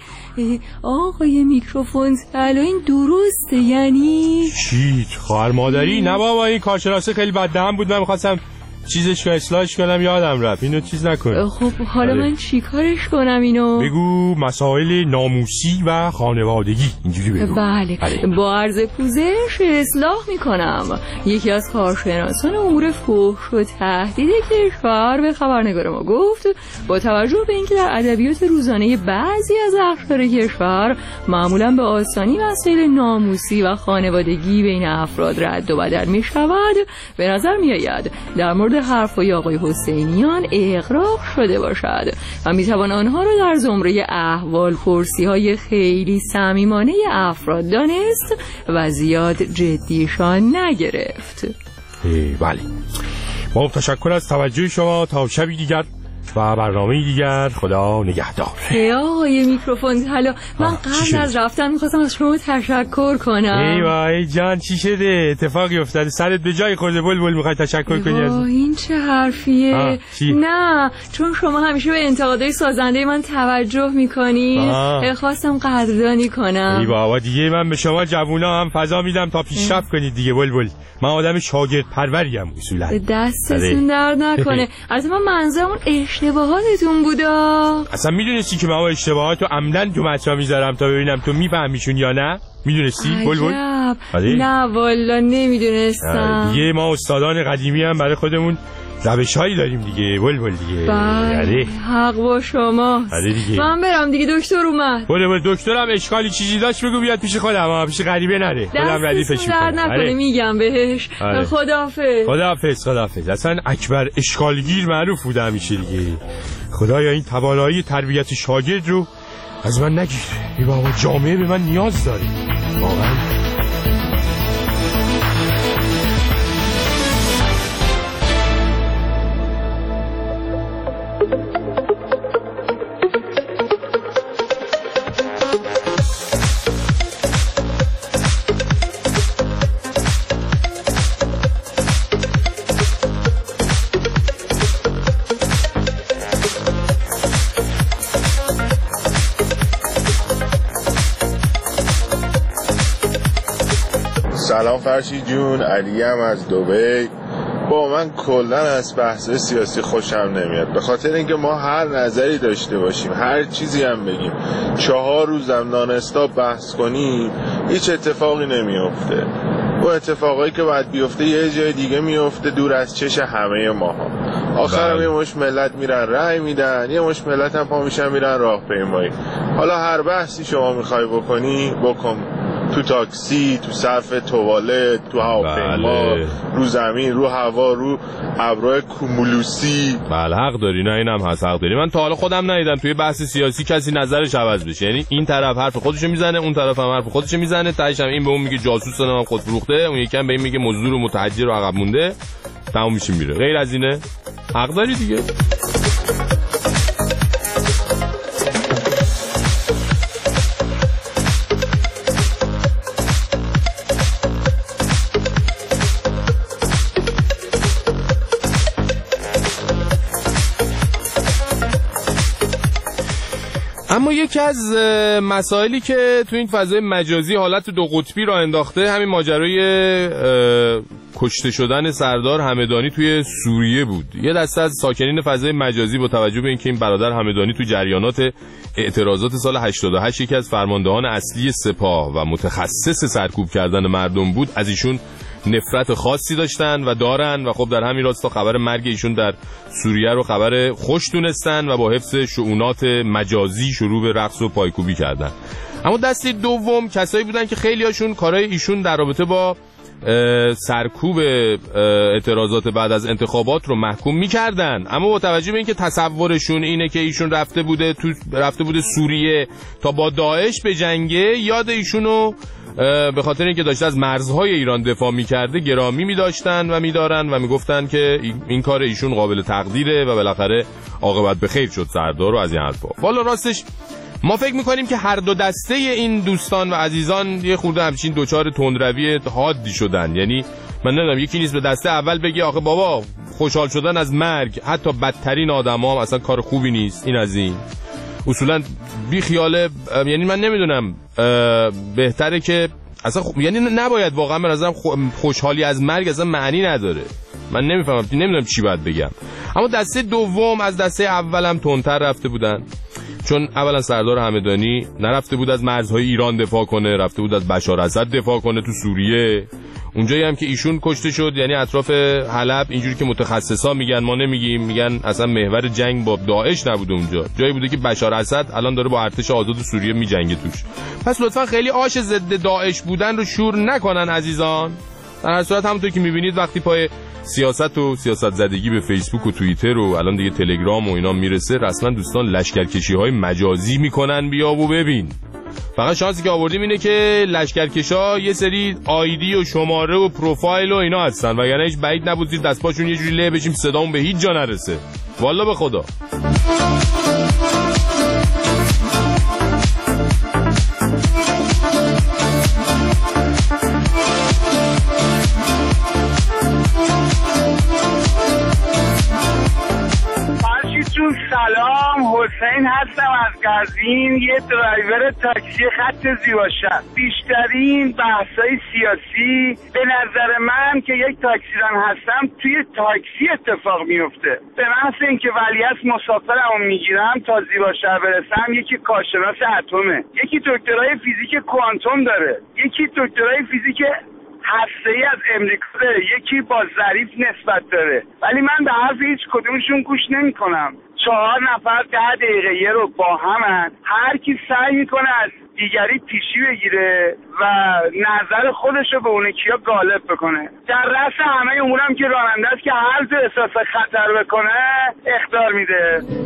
آقای میکروفون طلا این درسته یعنی چی؟ خواهر مادری؟ نه بابا این کارشناس خیلی بددهن بود، من می‌خواستم چیزش که اصلاحش کنم یادم رفت. اینو چیز نکن. خب حالا من چی کارش کنم اینو؟ بگو مسائل ناموسی و خانوادگی اینجوری بگو. بله با عرض پوزش اصلاح میکنم. یکی از کارشناسان امور فحش و تهدید کشور به خبرنگار ما گفت با توجه به اینکه در ادبیات روزانه بعضی از اقشار کشور معمولا به آسانی مسائل ناموسی و خانوادگی بین افراد رد و بدل میشود، به نظر میآید در مورد حرفای آقای حسینیان اغراق شده باشد و میتوان آنها را در زمره احوال پرسی های خیلی صمیمانه افراد دانست و زیاد جدیشان نگرفت. بله، با تشکر از توجه شما. تا شبی دیگر و برنامه دیگر، خدا نگهدار. آقای میکروفون طلا، من قبل از رفتن میخواستم از شما تشکر کنم. ای وای جان، چی شده؟ اتفاقی افتاده؟ سرت به جای خورده بلبل، میخوای تشکر کنی از این چه حرفیه؟ نه، چون شما همیشه به انتقادهای سازنده من توجه میکنید، خواستم قدردانی کنم. ای بابا دیگه من به شما جوونا هم فضا میدم تا پیشرفت کنید دیگه بلبل. من آدم شاگرد پروریم اصولا. دستتون درد نکنه. از من منظورم اشتباهاتتون بودا. اصلا میدونستی که من اشتباهاتو عمدن تو مطرح میذارم تا ببینم تو میفهمیشون یا نه؟ میدونستی بلبل؟ نه والا نمیدونستم. دیگه ما استادان قدیمی هم برای خودمون روش‌هایی داریم دیگه بلبل دیگه. بله حق با شما. من برم دیگه، دکتر اومد. بلبل دکترم اشکالی چیزی داشت بگو بیاد پیش خودم، پیش غریبه نره. خودم ردیفش میکنم. درد نکنه میگم بهش. خداحافظ. اصلا اکبر اشکالگیر معروف بوده همیشه دیگه. خدایا این توانایی تربیت شاگرد رو از من نگیره. ای بابا جامعه به من نیاز داره واقعا. سلام فرشید جون، علیم از دبی. با من کلا از بحث سیاسی خوشم نمیاد، به خاطر اینکه ما هر نظری داشته باشیم، هر چیزی هم بگیم، 4 روزم نان استاپ بحث کنیم، هیچ اتفاقی نمیفته. و اتفاقایی که باید بیفته یه جای دیگه میفته، دور از چش همه ماها. آخرم یه مش ملت میرن رأی میدن، یه مش ملت هم پا میشن میرن راهپیمایی. حالا هر بحثی شما میخوای بکنی بکن، تو تاکسی، تو صف توالت، تو هواپیما، رو زمین، رو هوا، رو ابرهای کومولوسی. بله حق داری. نه اینم هست، حق داری. من تا حالا خودم ندیدم توی بحث سیاسی کسی نظرش عوض بشه، یعنی این طرف حرف خودشو میزنه، اون طرف هم حرف خودشو میزنه، تهش هم این به اون میگه جاسوس، هم خود فروخته، اون یکی هم به این میگه مزدور و متحجر و عقب مونده، تموم میشه میره. غیر از اینه حق داری دیگه. اما یکی از مسائلی که تو این فضای مجازی حالت 2 قطبی را انداخته همین ماجرای کشته شدن سردار همدانی توی سوریه بود. یه دسته از ساکنین فضای مجازی با توجه به اینکه این برادر همدانی تو جریانات اعتراضات سال 88 یکی از فرماندهان اصلی سپاه و متخصص سرکوب کردن مردم بود، از ایشون نفرت خاصی داشتن و دارن و خب در همین راستا خبر مرگ ایشون در سوریه رو خبر خوش دونستن و با حفظ شؤونات مجازی شروع به رقص و پایکوبی کردن. اما دسته دوم کسایی بودن که خیلی هاشون کارهای ایشون در رابطه با سرکوب اعتراضات بعد از انتخابات رو محکوم می‌کردن، اما با توجه به اینکه تصورشون اینه که ایشون رفته بوده سوریه تا با داعش به جنگه، یاد ایشونو به خاطر اینکه داشته از مرزهای ایران دفاع می‌کرده گرامی می‌داشتن و می‌دارن و میگفتن که این کار ایشون قابل تقدیره و بالاخره عاقبت به خیر شد سردار رو از این حرفا. والا راستش ما فکر میکنیم که هر دو دسته این دوستان و عزیزان یه خورده همچین دوچار تندروی حادی شدن. یعنی من نمیدونم یکی نیست به دسته اول بگی آخه بابا خوشحال شدن از مرگ حتی بدترین آدما هم اصلا کار خوبی نیست، این از این اصولا بی خیاله. یعنی من نمیدونم بهتره که اصلا یعنی نباید واقعا من ازم خوشحالی از مرگ اصلا معنی نداره. من نمیدونم چی باید بگم. اما دسته دوم از دسته اولم تندتر رفته بودن، چون اولا سردار همدانی نرفته بود از مرزهای ایران دفاع کنه، رفته بود از بشار اسد دفاع کنه تو سوریه. اونجایی هم که ایشون کشته شد یعنی اطراف حلب، اینجوری که متخصصا میگن ما نمیگیم، میگن اصلا محور جنگ با داعش نبوده اونجا، جایی بوده که بشار اسد الان داره با ارتش آزاد سوریه میجنگه توش. پس لطفا خیلی آش ضد داعش بودن رو شور نکنن عزیزان. در هر صورت همونطور که میبینید وقتی پای سیاست و سیاست زدگی به فیسبوک و توییتر و الان دیگه تلگرام و اینا میرسه، رسما دوستان لشکرکشی‌های مجازی میکنن. بیا و ببین. فقط شانسی که آوردیم اینه که لشکرکشا یه سری آیدی و شماره و پروفایل و اینا هستن، وگرنه هیچ بعید نبود زیر دست پاشون یه جوری له بشیم صدامون به هیچ جا نرسه. والله به خدا. سلام، حسین هستم از قزوین، یه درایور تاکسی خط زیباشهر. بیشترین بحثای سیاسی به نظر من که یک تاکسیران هستم توی تاکسی اتفاق میفته. به محض اینکه ولیعصر مسافرمو میگیرم تا زیباشهر برسم، یکی کارشناس اتمه، یکی دکترای فیزیک کوانتوم داره، یکی دکترای فیزیک هسته‌ای از امریکا داره، یکی با ظریف نسبت داره، ولی من به حرف هیچ کدومشون گوش نمی‌کنم. 4 نفر 10 دقیقه رو با همن، هر کی سعی میکنه از دیگری پیشی بگیره و نظر خودش رو به اون کیا غالب بکنه. در رأس همه امورم که راننده است که هر جا احساس خطر بکنه اخطار میده.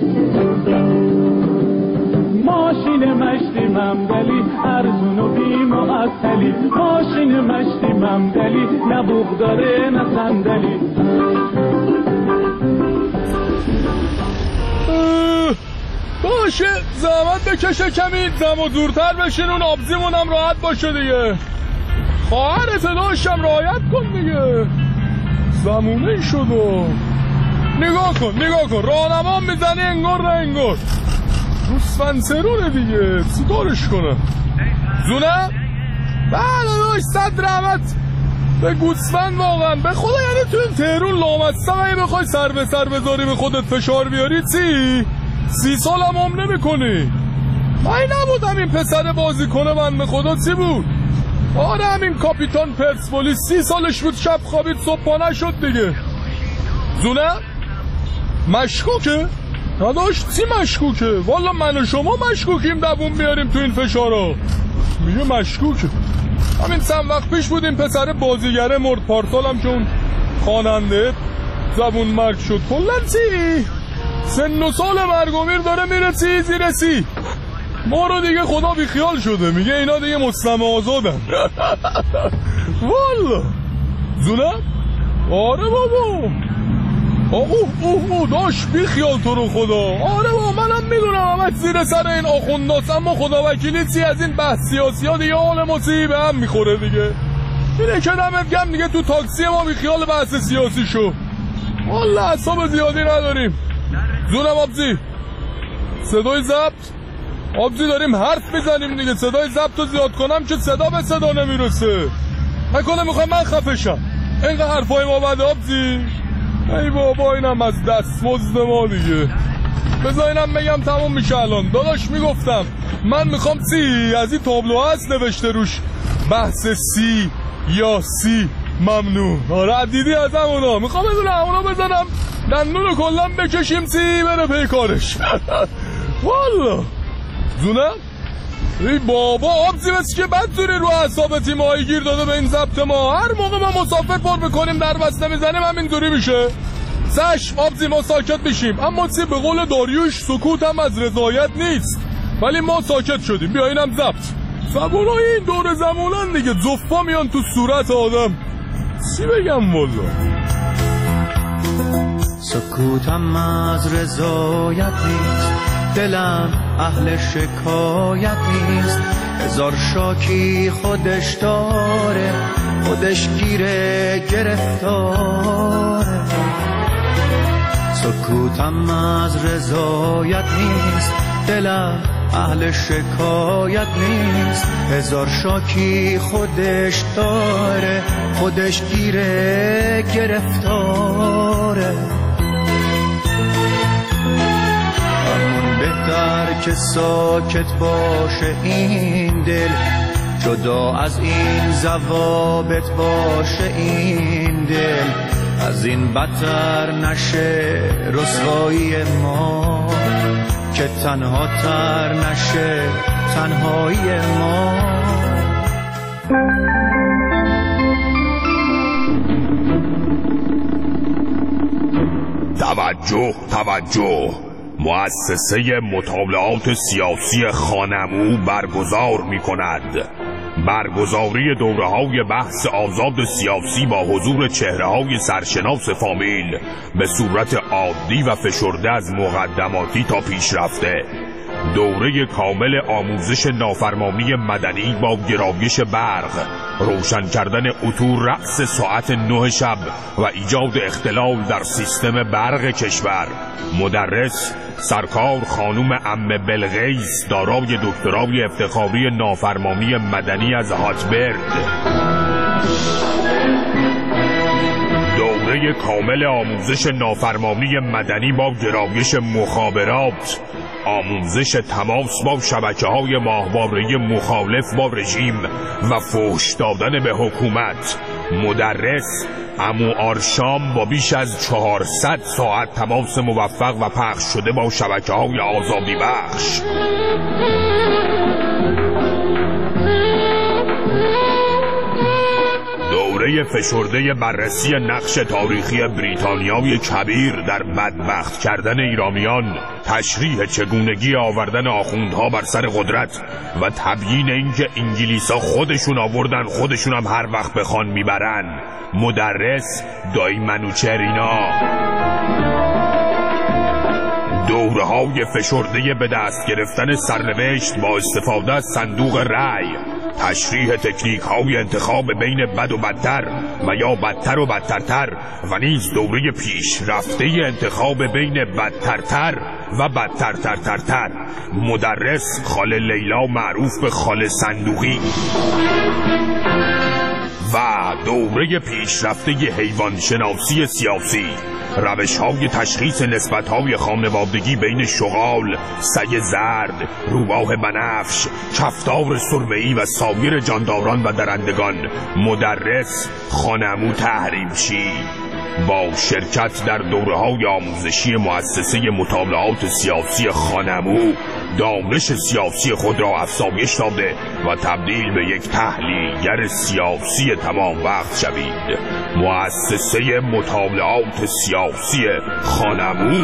ماشین مشتی ممدلی ارزون و بی معطلی، ماشین مشتی ممدلی نه بوق داره نه صندلی. باشه زحمت بکشه کمی دم و دورتر بشین، اون آبزیمونم راحت باشه دیگه. خواهرت داشتم رعایت کن دیگه، زمونه شد و نگاه کن راهنمام میزنی انگار نه انگار روسفنسرونه دیگه، چیکارش کنم؟ زونه؟ بله داشت 100 رحمت به گوسفند واقعا به خدا. یعنی تو این تهرون لامصب اگه بخوای سر به سر بذاری به خودت فشار بیاری 30 سال هم نمی کنی. من نبودم این پسر بازی کنه، من به خدا چی بود؟ آره همین کاپیتان پرسپولیس 30 سالش بود، شب خوابید صبح پا نشد دیگه. زونه؟ مشکوکه؟ نداشت چی مشکوکه؟ والا من و شما مشکوکیم دووم بیاریم تو این فشارا. میگه مشکوکه. همین چند وقت پیش بود این پسر بازیگره مرد، پارسال هم که اون خواننده زبون مرگ شد. کلا چی؟ سن و سال مرگ و میر داره میره چی زیر سی. ما رو دیگه خدا بی خیال شده، میگه اینا دیگه مسلم آزادن. والا زونه؟ آره بابا. اوه داش بی خیال تو رو خدا. آره بابا منم میدونم همه زیر سر این آخونداست، اما خدا وکیلی چی از این بحث سیاسی ها دیگه حال ما چی به هم میخوره دیگه. اینه که دمت گم دیگه تو تاکسی ما بی خیال بحث سیاسی شو. والا اعصاب زیادی نداریم. زونم آبزی صدای ضبط آبزی داریم حرف میزنیم دیگه، صدای ضبط رو زیاد کنم که صدا به صدا نمیرسه. نکنه میخوای من خفشم. اینقدر حرفای ما بده آبزی. ای بابا اینم از دستمزد ما دیگه. بذار اینم بگم تموم میشه الان. داداش میگفتم من میخوام سی از این تابلو هست نوشته روش بحث سی یا سی ممنوع. آره دیدی از همونا میخوام بدون همونا بزنم دندون رو کلم بکشیم سی بره پی کارش. والا زونه ای بابا آبزی بسی که بدزوری رو اعصاب تیمایی گیر داده به این ضبط ما. هر موقع ما مسافر پر بکنیم در بسته میزنیم همینطوری میشه. سش آبزی ما ساکت میشیم، اما سی به قول داریوش سکوت هم از رضایت نیست. ولی ما ساکت شدیم. بیا اینم ضبط. زبونای این دور زمونن دیگه، زفا میان تو صورت آدم. چی بگم والا؟ سکوتم از رضایت نیست، دلم اهل شکایت نیست. هزار شاکی خودش داره، خودش گیره گرفتاره. سکوتم از رضایت نیست، دلم اهل شکایت نیست. هزار شاکی خودش داره، خودش گیره گرفتاره. همون بهتر که ساکت باشه این دل، جدا از این ضوابط باشه این دل. از این بدتر نشه رسوایی ما، که تنها تر نشه تنهایی ما. توجه مؤسسه مطالعات سیاسی خانمو برگزار می کند برگزاری دوره‌های بحث آزاد سیاسی با حضور چهره‌های سرشناس فامیل به صورت عادی و فشرده از مقدماتی تا پیشرفته. دوره کامل آموزش نافرمانی مدنی با گرایش برق، روشن کردن عطور رأس ساعت 9 شب و ایجاد اختلال در سیستم برق کشور. مدرس سرکار خانم عمه بلقیس، دارای دکترای افتخاری نافرمانی مدنی از هاتبرد. دوره کامل آموزش نافرمانی مدنی با گرایش مخابرات، آموزش تماس با شبکه‌های ماهواره مخالف با رژیم و فحش دادن به حکومت. مدرس عمو آرشام با بیش از 400 ساعت تماس موفق و پخش شده با شبکه‌های آزادی بخش. دوره فشرده بررسی نقش تاریخی بریتانیای کبیر در بدبخت کردن ایرانیان، تشریح چگونگی آوردن آخوندها بر سر قدرت و تبیین اینکه انگلیسا خودشون آوردن خودشون هم هر وقت بخوان میبرن. مدرس دایی منوچرینا. دوره‌های فشرده به دست گرفتن سرنوشت با استفاده از صندوق رأی، تشریح تکنیک‌های انتخاب بین بد و بدتر و یا بدتر و بدترتر و نیز دوره پیشرفته انتخاب بین بدترتر و بدترترترتر. مدرس خاله لیلا معروف به خاله صندوقی. و دوره پیشرفته حیوان شناسی سیاسی، روش‌های تشخیص نسبت‌های خانوادگی بین شغال، سگ زرد، روباه بنفش، کفتار سرمه‌ای و سایر جانداران و درندگان. مدرس خانمو تحریمچی. با شرکت در دوره‌های آموزشی مؤسسه مطالعات سیاسی خانمو، دانش سیاسی خود را افزایش داده و تبدیل به یک تحلیلگر سیاسی تمام وقت شوید. مؤسسه مطالعات سیاسی خانمو.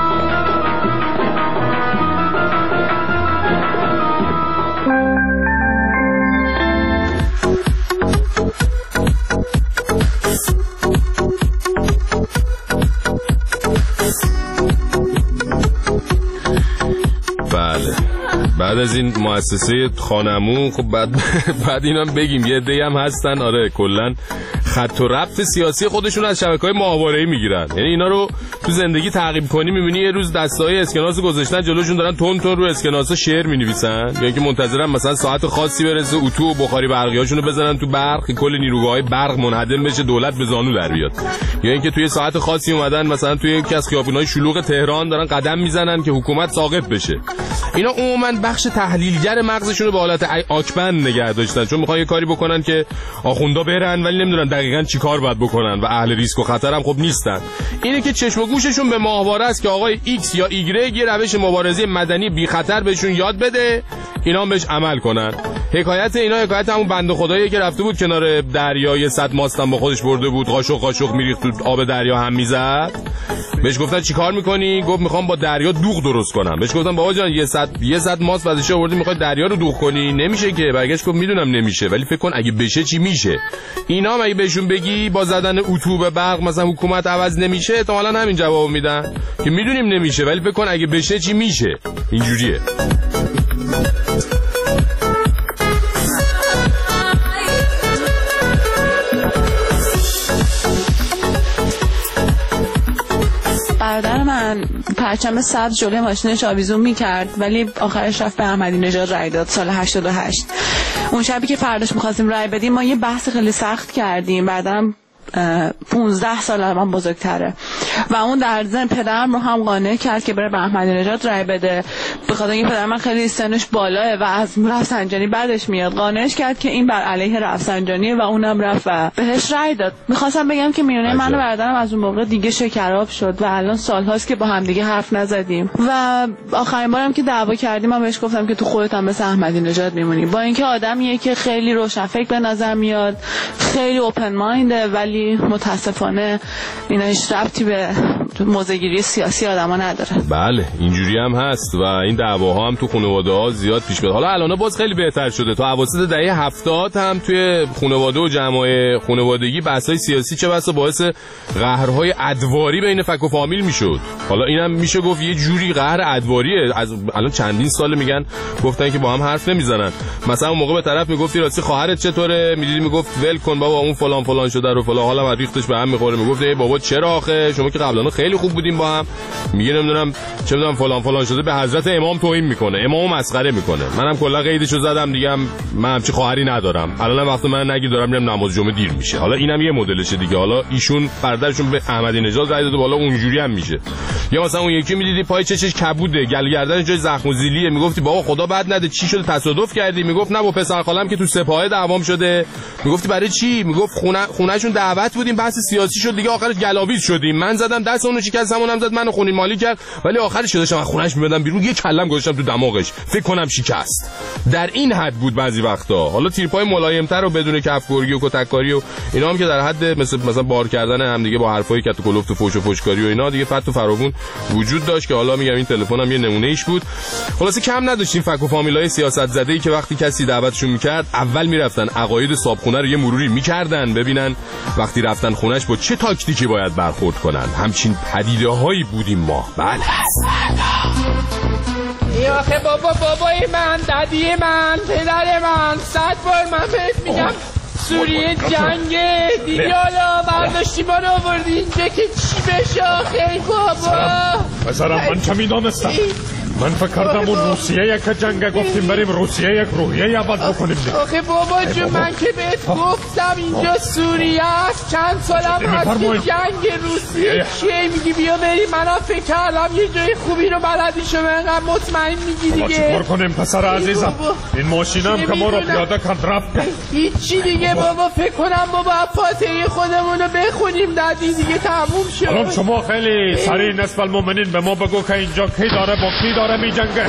بعد از این مؤسسه خانمو خب بعد اینم بگیم یه عده‌ای هم هستن آره کلا خط و ربط سیاسی خودشون از شبکه‌های ماهواره‌ای میگیرن. یعنی اینا رو تو زندگی تعقیب کنی می‌بینی یه روز دستای اسکناس گذاشتن جلوشون دارن تون تون رو اسکناسا شعر می‌نویسن، یا اینکه منتظرن مثلا ساعت خاصی برسه اتو و بخاری برقیاشونو بزنن تو برق که کل نیروگاه‌های برق منهدم بشه، دولت به زانو در بیاد. یا اینکه توی ساعت خاصی اومدن مثلا توی یکی از خیابون‌های شلوغ تهران دارن قدم میزنن که حکومت ساقط بشه. اینا عموما بخش تحلیلگر مغزشون رو به حالت آکبند نگه داشتن، چون میخوان یه کاری بکنن که آخوندا برن ولی نمیدونن دقیقاً چی کار باید بکنن و اهل ریسک و خطر هم خب نیستن. اینه که چشم و گوششون به ماهواره است که آقای ایکس یا ایگرگ یه روش مبارزه مدنی بی خطر بهشون یاد بده، اینا هم بهش عمل کنن. حکایت اینا حکایت همون بنده خدایی که رفته بود کنار دریا، یه صد ماستم با خودش برده بود، قاشق قاشق میریخت تو آب دریا هم میزد. بهش گفتن چیکار میکنی؟ گفت میخوام با دریا دوغ درست کنم. بهش گفتن بابا جان یه صد ماست واسش آوردی میخوای دریا رو دوغ کنی؟ نمیشه که. برگشت گفت میدونم نمیشه ولی فکر کن اگه بشه چی میشه. اینا اگه بهشون بگی با زدن اتو به برق مثلا حکومت عوض نمیشه، احتمالاً همین جوابو میدن که میدونیم نمیشه ولی فکر کن اگه بشه چی میشه. اینجوریه. برادر من پرچم سبز جلوی ماشینش آویزون میکرد ولی آخرش رفت به احمدی نژاد رای داد سال 88. اون شبی که فرداش می‌خواستیم رای بدیم ما یه بحث خیلی سخت کردیم. بعدم 15 سال من بزرگتره و اون در ضمن پدرم رو هم قانع کرد که بره به احمدی نژاد رای بده، به خاطر اینکه پدر من خیلی سنش بالاه و از رفسنجانی بعدش میاد. قانعش کرد که این بر علیه رفسنجانیه و اونم رفت و بهش رای داد. میخواستم بگم که میونه من و برادرم از اون موقع دیگه شکراب شد و الان سالهاست که با هم دیگه حرف نزدیم و آخرین بارم که دعوا کردیم من بهش گفتم که تو خودت هم مثل احمدی نژاد میمونی، با اینکه آدمیه که خیلی روشنفکر به نظر میاد، خیلی اوپن ماینده، ولی متاسفانه اینا هیچ ربطی به موضع‌گیری سیاسی آدما نداره. بله اینجوری هم هست و این دعواها هم تو خانواده‌ها زیاد پیش میاد. حالا الان باز خیلی بهتر شده. تا اواسط دهه 70 هم توی خانواده و جمعای خانوادگی بحث‌های سیاسی چه بسا باعث قهرهای ادواری بین فک و فامیل میشد. حالا اینم میشه گفت یه جوری قهر ادواریه. از الان چندین سال میگن گفتن که با هم حرف نمیزنن. مثلا اون موقع به طرف میگفتی راستی خواهرت چطوره، میدیدی میگفت ول کن بابا اون فلان فلان شده رو فلان، حالا ریختش به هم میخوره. میگفت ای بابا چرا آخه شما که قبلا خیلی خوب بودیم با هم. میگه نمیدونم چه میدونم فلان فلان شده، به حضرت امام توهین میکنه، امامو مسخره میکنه. منم کلا قیدشو زدم دیگه، من همچی خواهری ندارم. الان وقتی من نگی دارم میرم نماز جمعه دیر میشه. حالا اینم یه مدلشه دیگه. حالا ایشون برادرشون به احمدی نژاد رای داده، بالا اونجوری هم میشه. یا مثلا اون یکی میدیدی پای چشش کبوده، گل گردنش جای زخم و زیلیه، میگفتی بابا خدا بد نده چی شده تصادف کردی؟ میگفت نه با پسر خالم که تو سپاه دعوام شده. میگفتی برای چی؟ میگفت خونهشون دعوت بودیم بحث سیاسی شد دیگه، آخرش گلاویز شدیم. من زدم دست اونو شکستم، اونم زد منو خونین مالی کرد، ولی آخرش داشتم از خونهش میبردم بیرون یه کلم گذاشتم تو دماغش، فکر کنم شکست. در این حد بود بعضی وقتا. حالا تیرپای ملایم‌تر و بدون کفگرگی و کتککاری و اینا هم که در حد مثلا بار کردن هم دیگه با حرفای کت و کلفت و فوش و فوشکاری و اینا دیگه فت و فراوون وجود داشت که حالا میگم این تلفنم یه نمونه ایش بود. خلاصه کم نداشتیم فک و فامیلای سیاست زده‌ای که وقتی کسی دعوتشون میکرد اول میرفتن عقاید صابخونه رو یه مروری میکردن ببینن وقتی رفتن خونش با چه تاکتیکی باید برخورد کنن. همچین پدیده‌هایی بودیم ما. بله آخه بابای من، ددی من، پدر من، 100 بار من بهت میگم سوریه جنگه دیگه، حالا برداشتی ما رو آوردی اینجا که چی بشه آخه بابا. پسرم من چه میدانستم؟ من فکر کردم اون روسیه یک جنگ گفتیم بریم روسیه یک روحیه اول بکنیم. آخه بابا جون من که بهت گفتم اینجا سوریه است، چند سالم هست که جنگ روسیه چیه میگی بیا بریم. منم فکر کردم یه جای خوبی رو بلدی شما انقدر مطمئن میگی دیگه. چیکار کنیم پسر عزیزم؟ این ماشینم که ما رو پیاده کرد رفت. هیچی دیگه بابا فکر کنم بابا فاتحه خودمون رو بخونیم دادی دیگه تموم شد. الان شما خیلی سریع نصف المؤمنین به ما بگو که اینجا کی داره با کی داره می جنگه.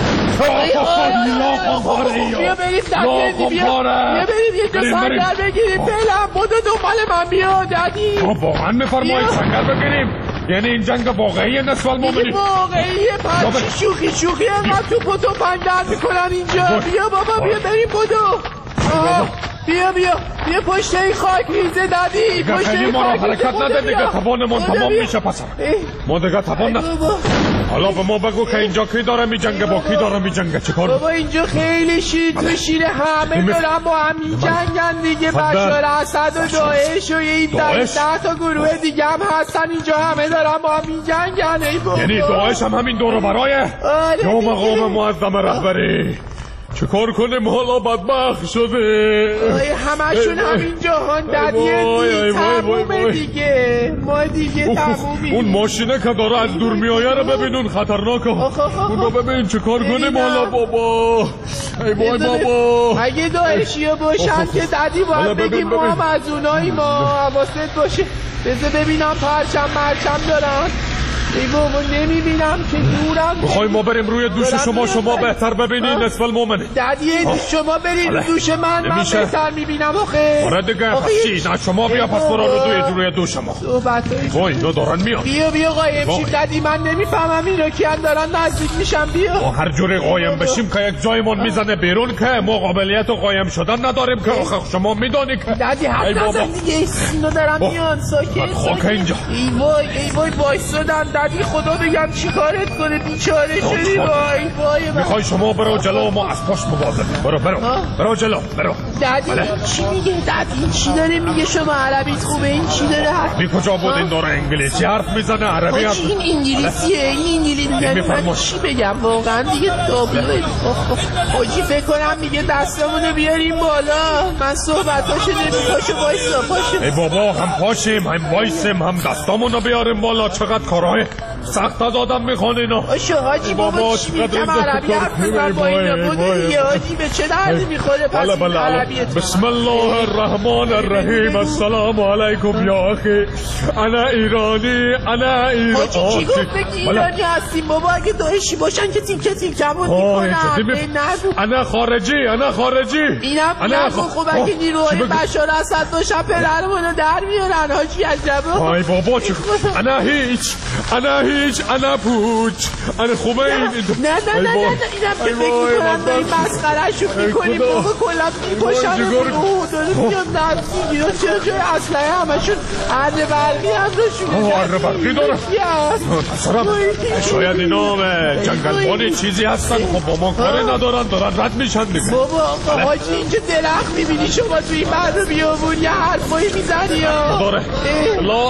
بیا بریم دادی، بیا بریم یه جا سنگر بگیریم فعلا. بودو دنبال من بیا دادی. واقعا میفرمایید سنگر بگیریم؟ یعنی این جنگ واقعیه نصف المؤمنین؟ واقعیه. پس شوخی انقدر تو پتو پندر میکنن اینجا. بیا بابا بیا بریم بودو. بیا پشت این خاک ریزه دادی. پشت این ما خاک حرکت نده دیگه، توانمون تمام میشه پسر. ما دیگه توان نداریم. حالا به ما بگو که اینجا کی داره میجنگه، با کی داره میجنگه، چیکار؟ بابا اینجا خیلی شیره، همه دارن با هم میجنگن دیگه. بشار اسد و داعش و این 10 تا گروه دیگه هم هستن اینجا، همه دارن با هم میجنگن. یعنی داعش هم همین دور و برایه؟ یا مقام معظم رهبری چه کار کنیم حالا بدبخت شده؟ همشون همین جهان دادیه تمومه دیگه. ما دیگه تمومیم. اون ماشینه که داره از دور میایه رو ببین، اون خطرناکه. اون رو ببین چه کار کنیم حالا بابا. ای وای بابا، اگه داعشیا باشن که دادی باید بگیم ما هم از اونایی، ما حواست باشه. بذار ببینم مرچم دارن. ای بابا نمیبینم که دورم. بخوای ما بریم روی دوش شما بهتر ببینین نصف المؤمنه. دادی شما برید دوش من بهتر میبینم. آره دیگه خشی نه شما بیا پس برو روی دوش ما. وای اینا دارن میان. بیا قایم شیم دادی، من نمیفهمم اینا کیان دارن نزدیک میشن. بیا ما هر جوری قایم بشیم که یک جایمون میزنه بیرون که ما قابلیت قایم شدن نداریم که آخه شما میدونی که دادی حد نزن دیگه، اینا دارن میان. ساکت خاک اینجا. ای وای وایسادن. دادی خدا بگم چیکارت کنه، بیچاره شدی. وای میخوای شما برو جلو، ما از پشت مواظبیم. برو جلو برو. دادی چی میگه؟ دادی چی داره میگه؟ شما عربیت خوبه، این چی داره حرف؟ بی کجا بود این داره انگلیسی حرف میزنه، عربی حرف. این انگلیسیه، این انگلیسی میگه. چی بگم واقعا دیگه تابلوه. حاجی فکر کنم میگه دستمونو بیاریم بالا. من صحبتاشو نمیپاشو وایسا پاشو. ای بابا هم پاشیم هم وایسیم هم دستامونو بیاریم بالا. چقدر کارهای سخت از آدم میخوان اینا. حاجی بابا چی میگم عربی حرف بزن با اینا بوده دیگه. حاجی به چه دردی میخوره پس این عربیه؟ بسم الله الرحمن الرحیم. السلام علیکم یا اخی، انا ایرانی. حاجی چی گفت بگی ایرانی هستیم بابا؟ اگه داعشی باشن که تیکمون میکنن. انا خارجی. اینم خب اگه نیروهای بشار اسد باشن پدرمونو در میارن. حاجی عجبه. ای بابا انا هیچ انا پوچ انا خوبه. نه اینم که فکر میکنم داریم مسخره‌شو میکنیم. بابا کلا میکشن رو میگم نرسیگی چرا جای اسلحه همشون اره برقی هم روشونه. اره برقی دارن پسرم. شاید اینا جنگلبانی چیزی هستن، خب با ما کاری ندارن، دارن رد میشن دیگه. بابا حاجی اینجا درخت میبینی شما توی بعد بیابون یه حرفایی میزنی داره. لا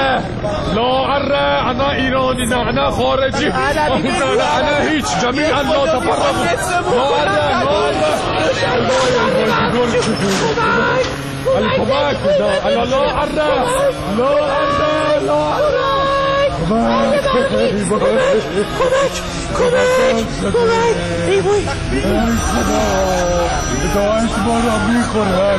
اره انا ایرانی نه انا خارجی. انا هیچ جمیعا لا تفرقوا. لا اره ای وای داعش ما را میخوره.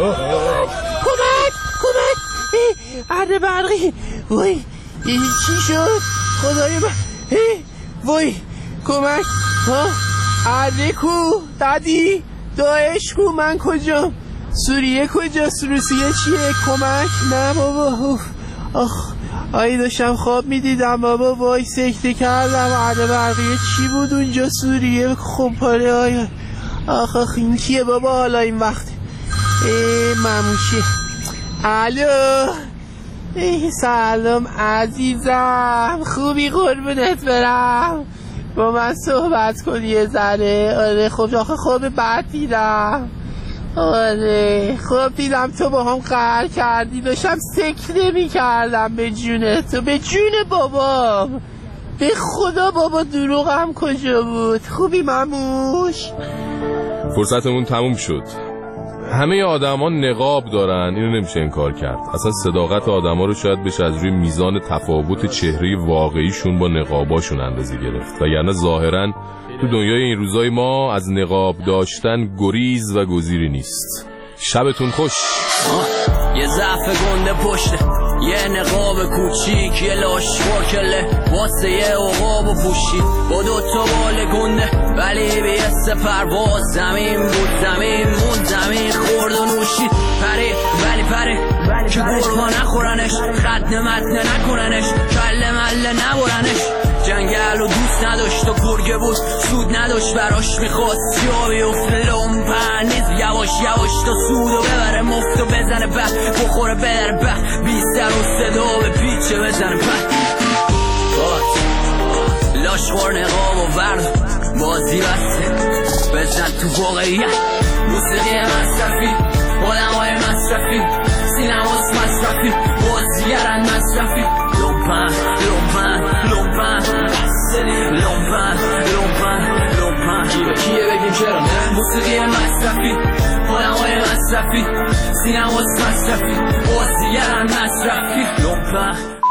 کمک اره برقی. وای چی شد خدای من؟ وای کمک. اره کو دادی؟ داعش کو؟ من کجام؟ سوریه کجاست؟ روسیه چیه؟ کمک. نه بابا آی داشتم خواب میدیدم بابا. وای سکته کردم. اره برقیه چی بود اونجا؟ سوریه خمپاره. آخ این کیه بابا حالا این وقت؟ مموشی. الو سلام عزیزم، خوبی؟ قربونت برم. با من صحبت کنی یه ذره؟ آره خب آخه خواب بد دیدم. آره خواب دیدم تو با هم قهر کردی. داشتم سکته میکردم به جون تو، به جون بابام. به خدا بابا دروغم کجا بود؟ خوبی مموش؟ فرصتمون تموم شد. همه آدما نقاب دارن، اینو نمیشه انکار کرد. اصلا صداقت آدما رو شاید بشه از روی میزان تفاوت چهره واقعیشون با نقاباشون اندازه گرفت. وگرنه ظاهرا تو دنیای این روزای ما از نقاب داشتن گریز و گزیری نیست. شبتون خوش. یه ضعف گنده پشته، یه نقاب کوچیک، یه لاش کله واسه یه عقاب پوشید با دوتا بال گنده، ولی به یه سپرواز زمین بود، زمین موند، زمین خورد و نوشید. ولی که گرها نخورنش، خط متن نکننش، کله مله نبرنش. جنگل و دوست نداشت و گرگه بود سود نداشت براش میخواست یا بیفته لومپن نیز یواش یواش تا سودو ببره مفتو بزنه به بخوره بدره به بیستر و صدا به پیچه بزنه به لاشخور نقاب و ورد بازی بسته بزن تو واقعیت موسیقی مصرفی آدمای مصرفی سینماس مصرفی بازیگرن مصرفی لومپن لومپن لومپن لومپن لومپن لومپن کیه بگیم چرا نه موسیقی مصرفی آدمای مصرفی سینماس مصرفی بازیگرن مصرفی لومپن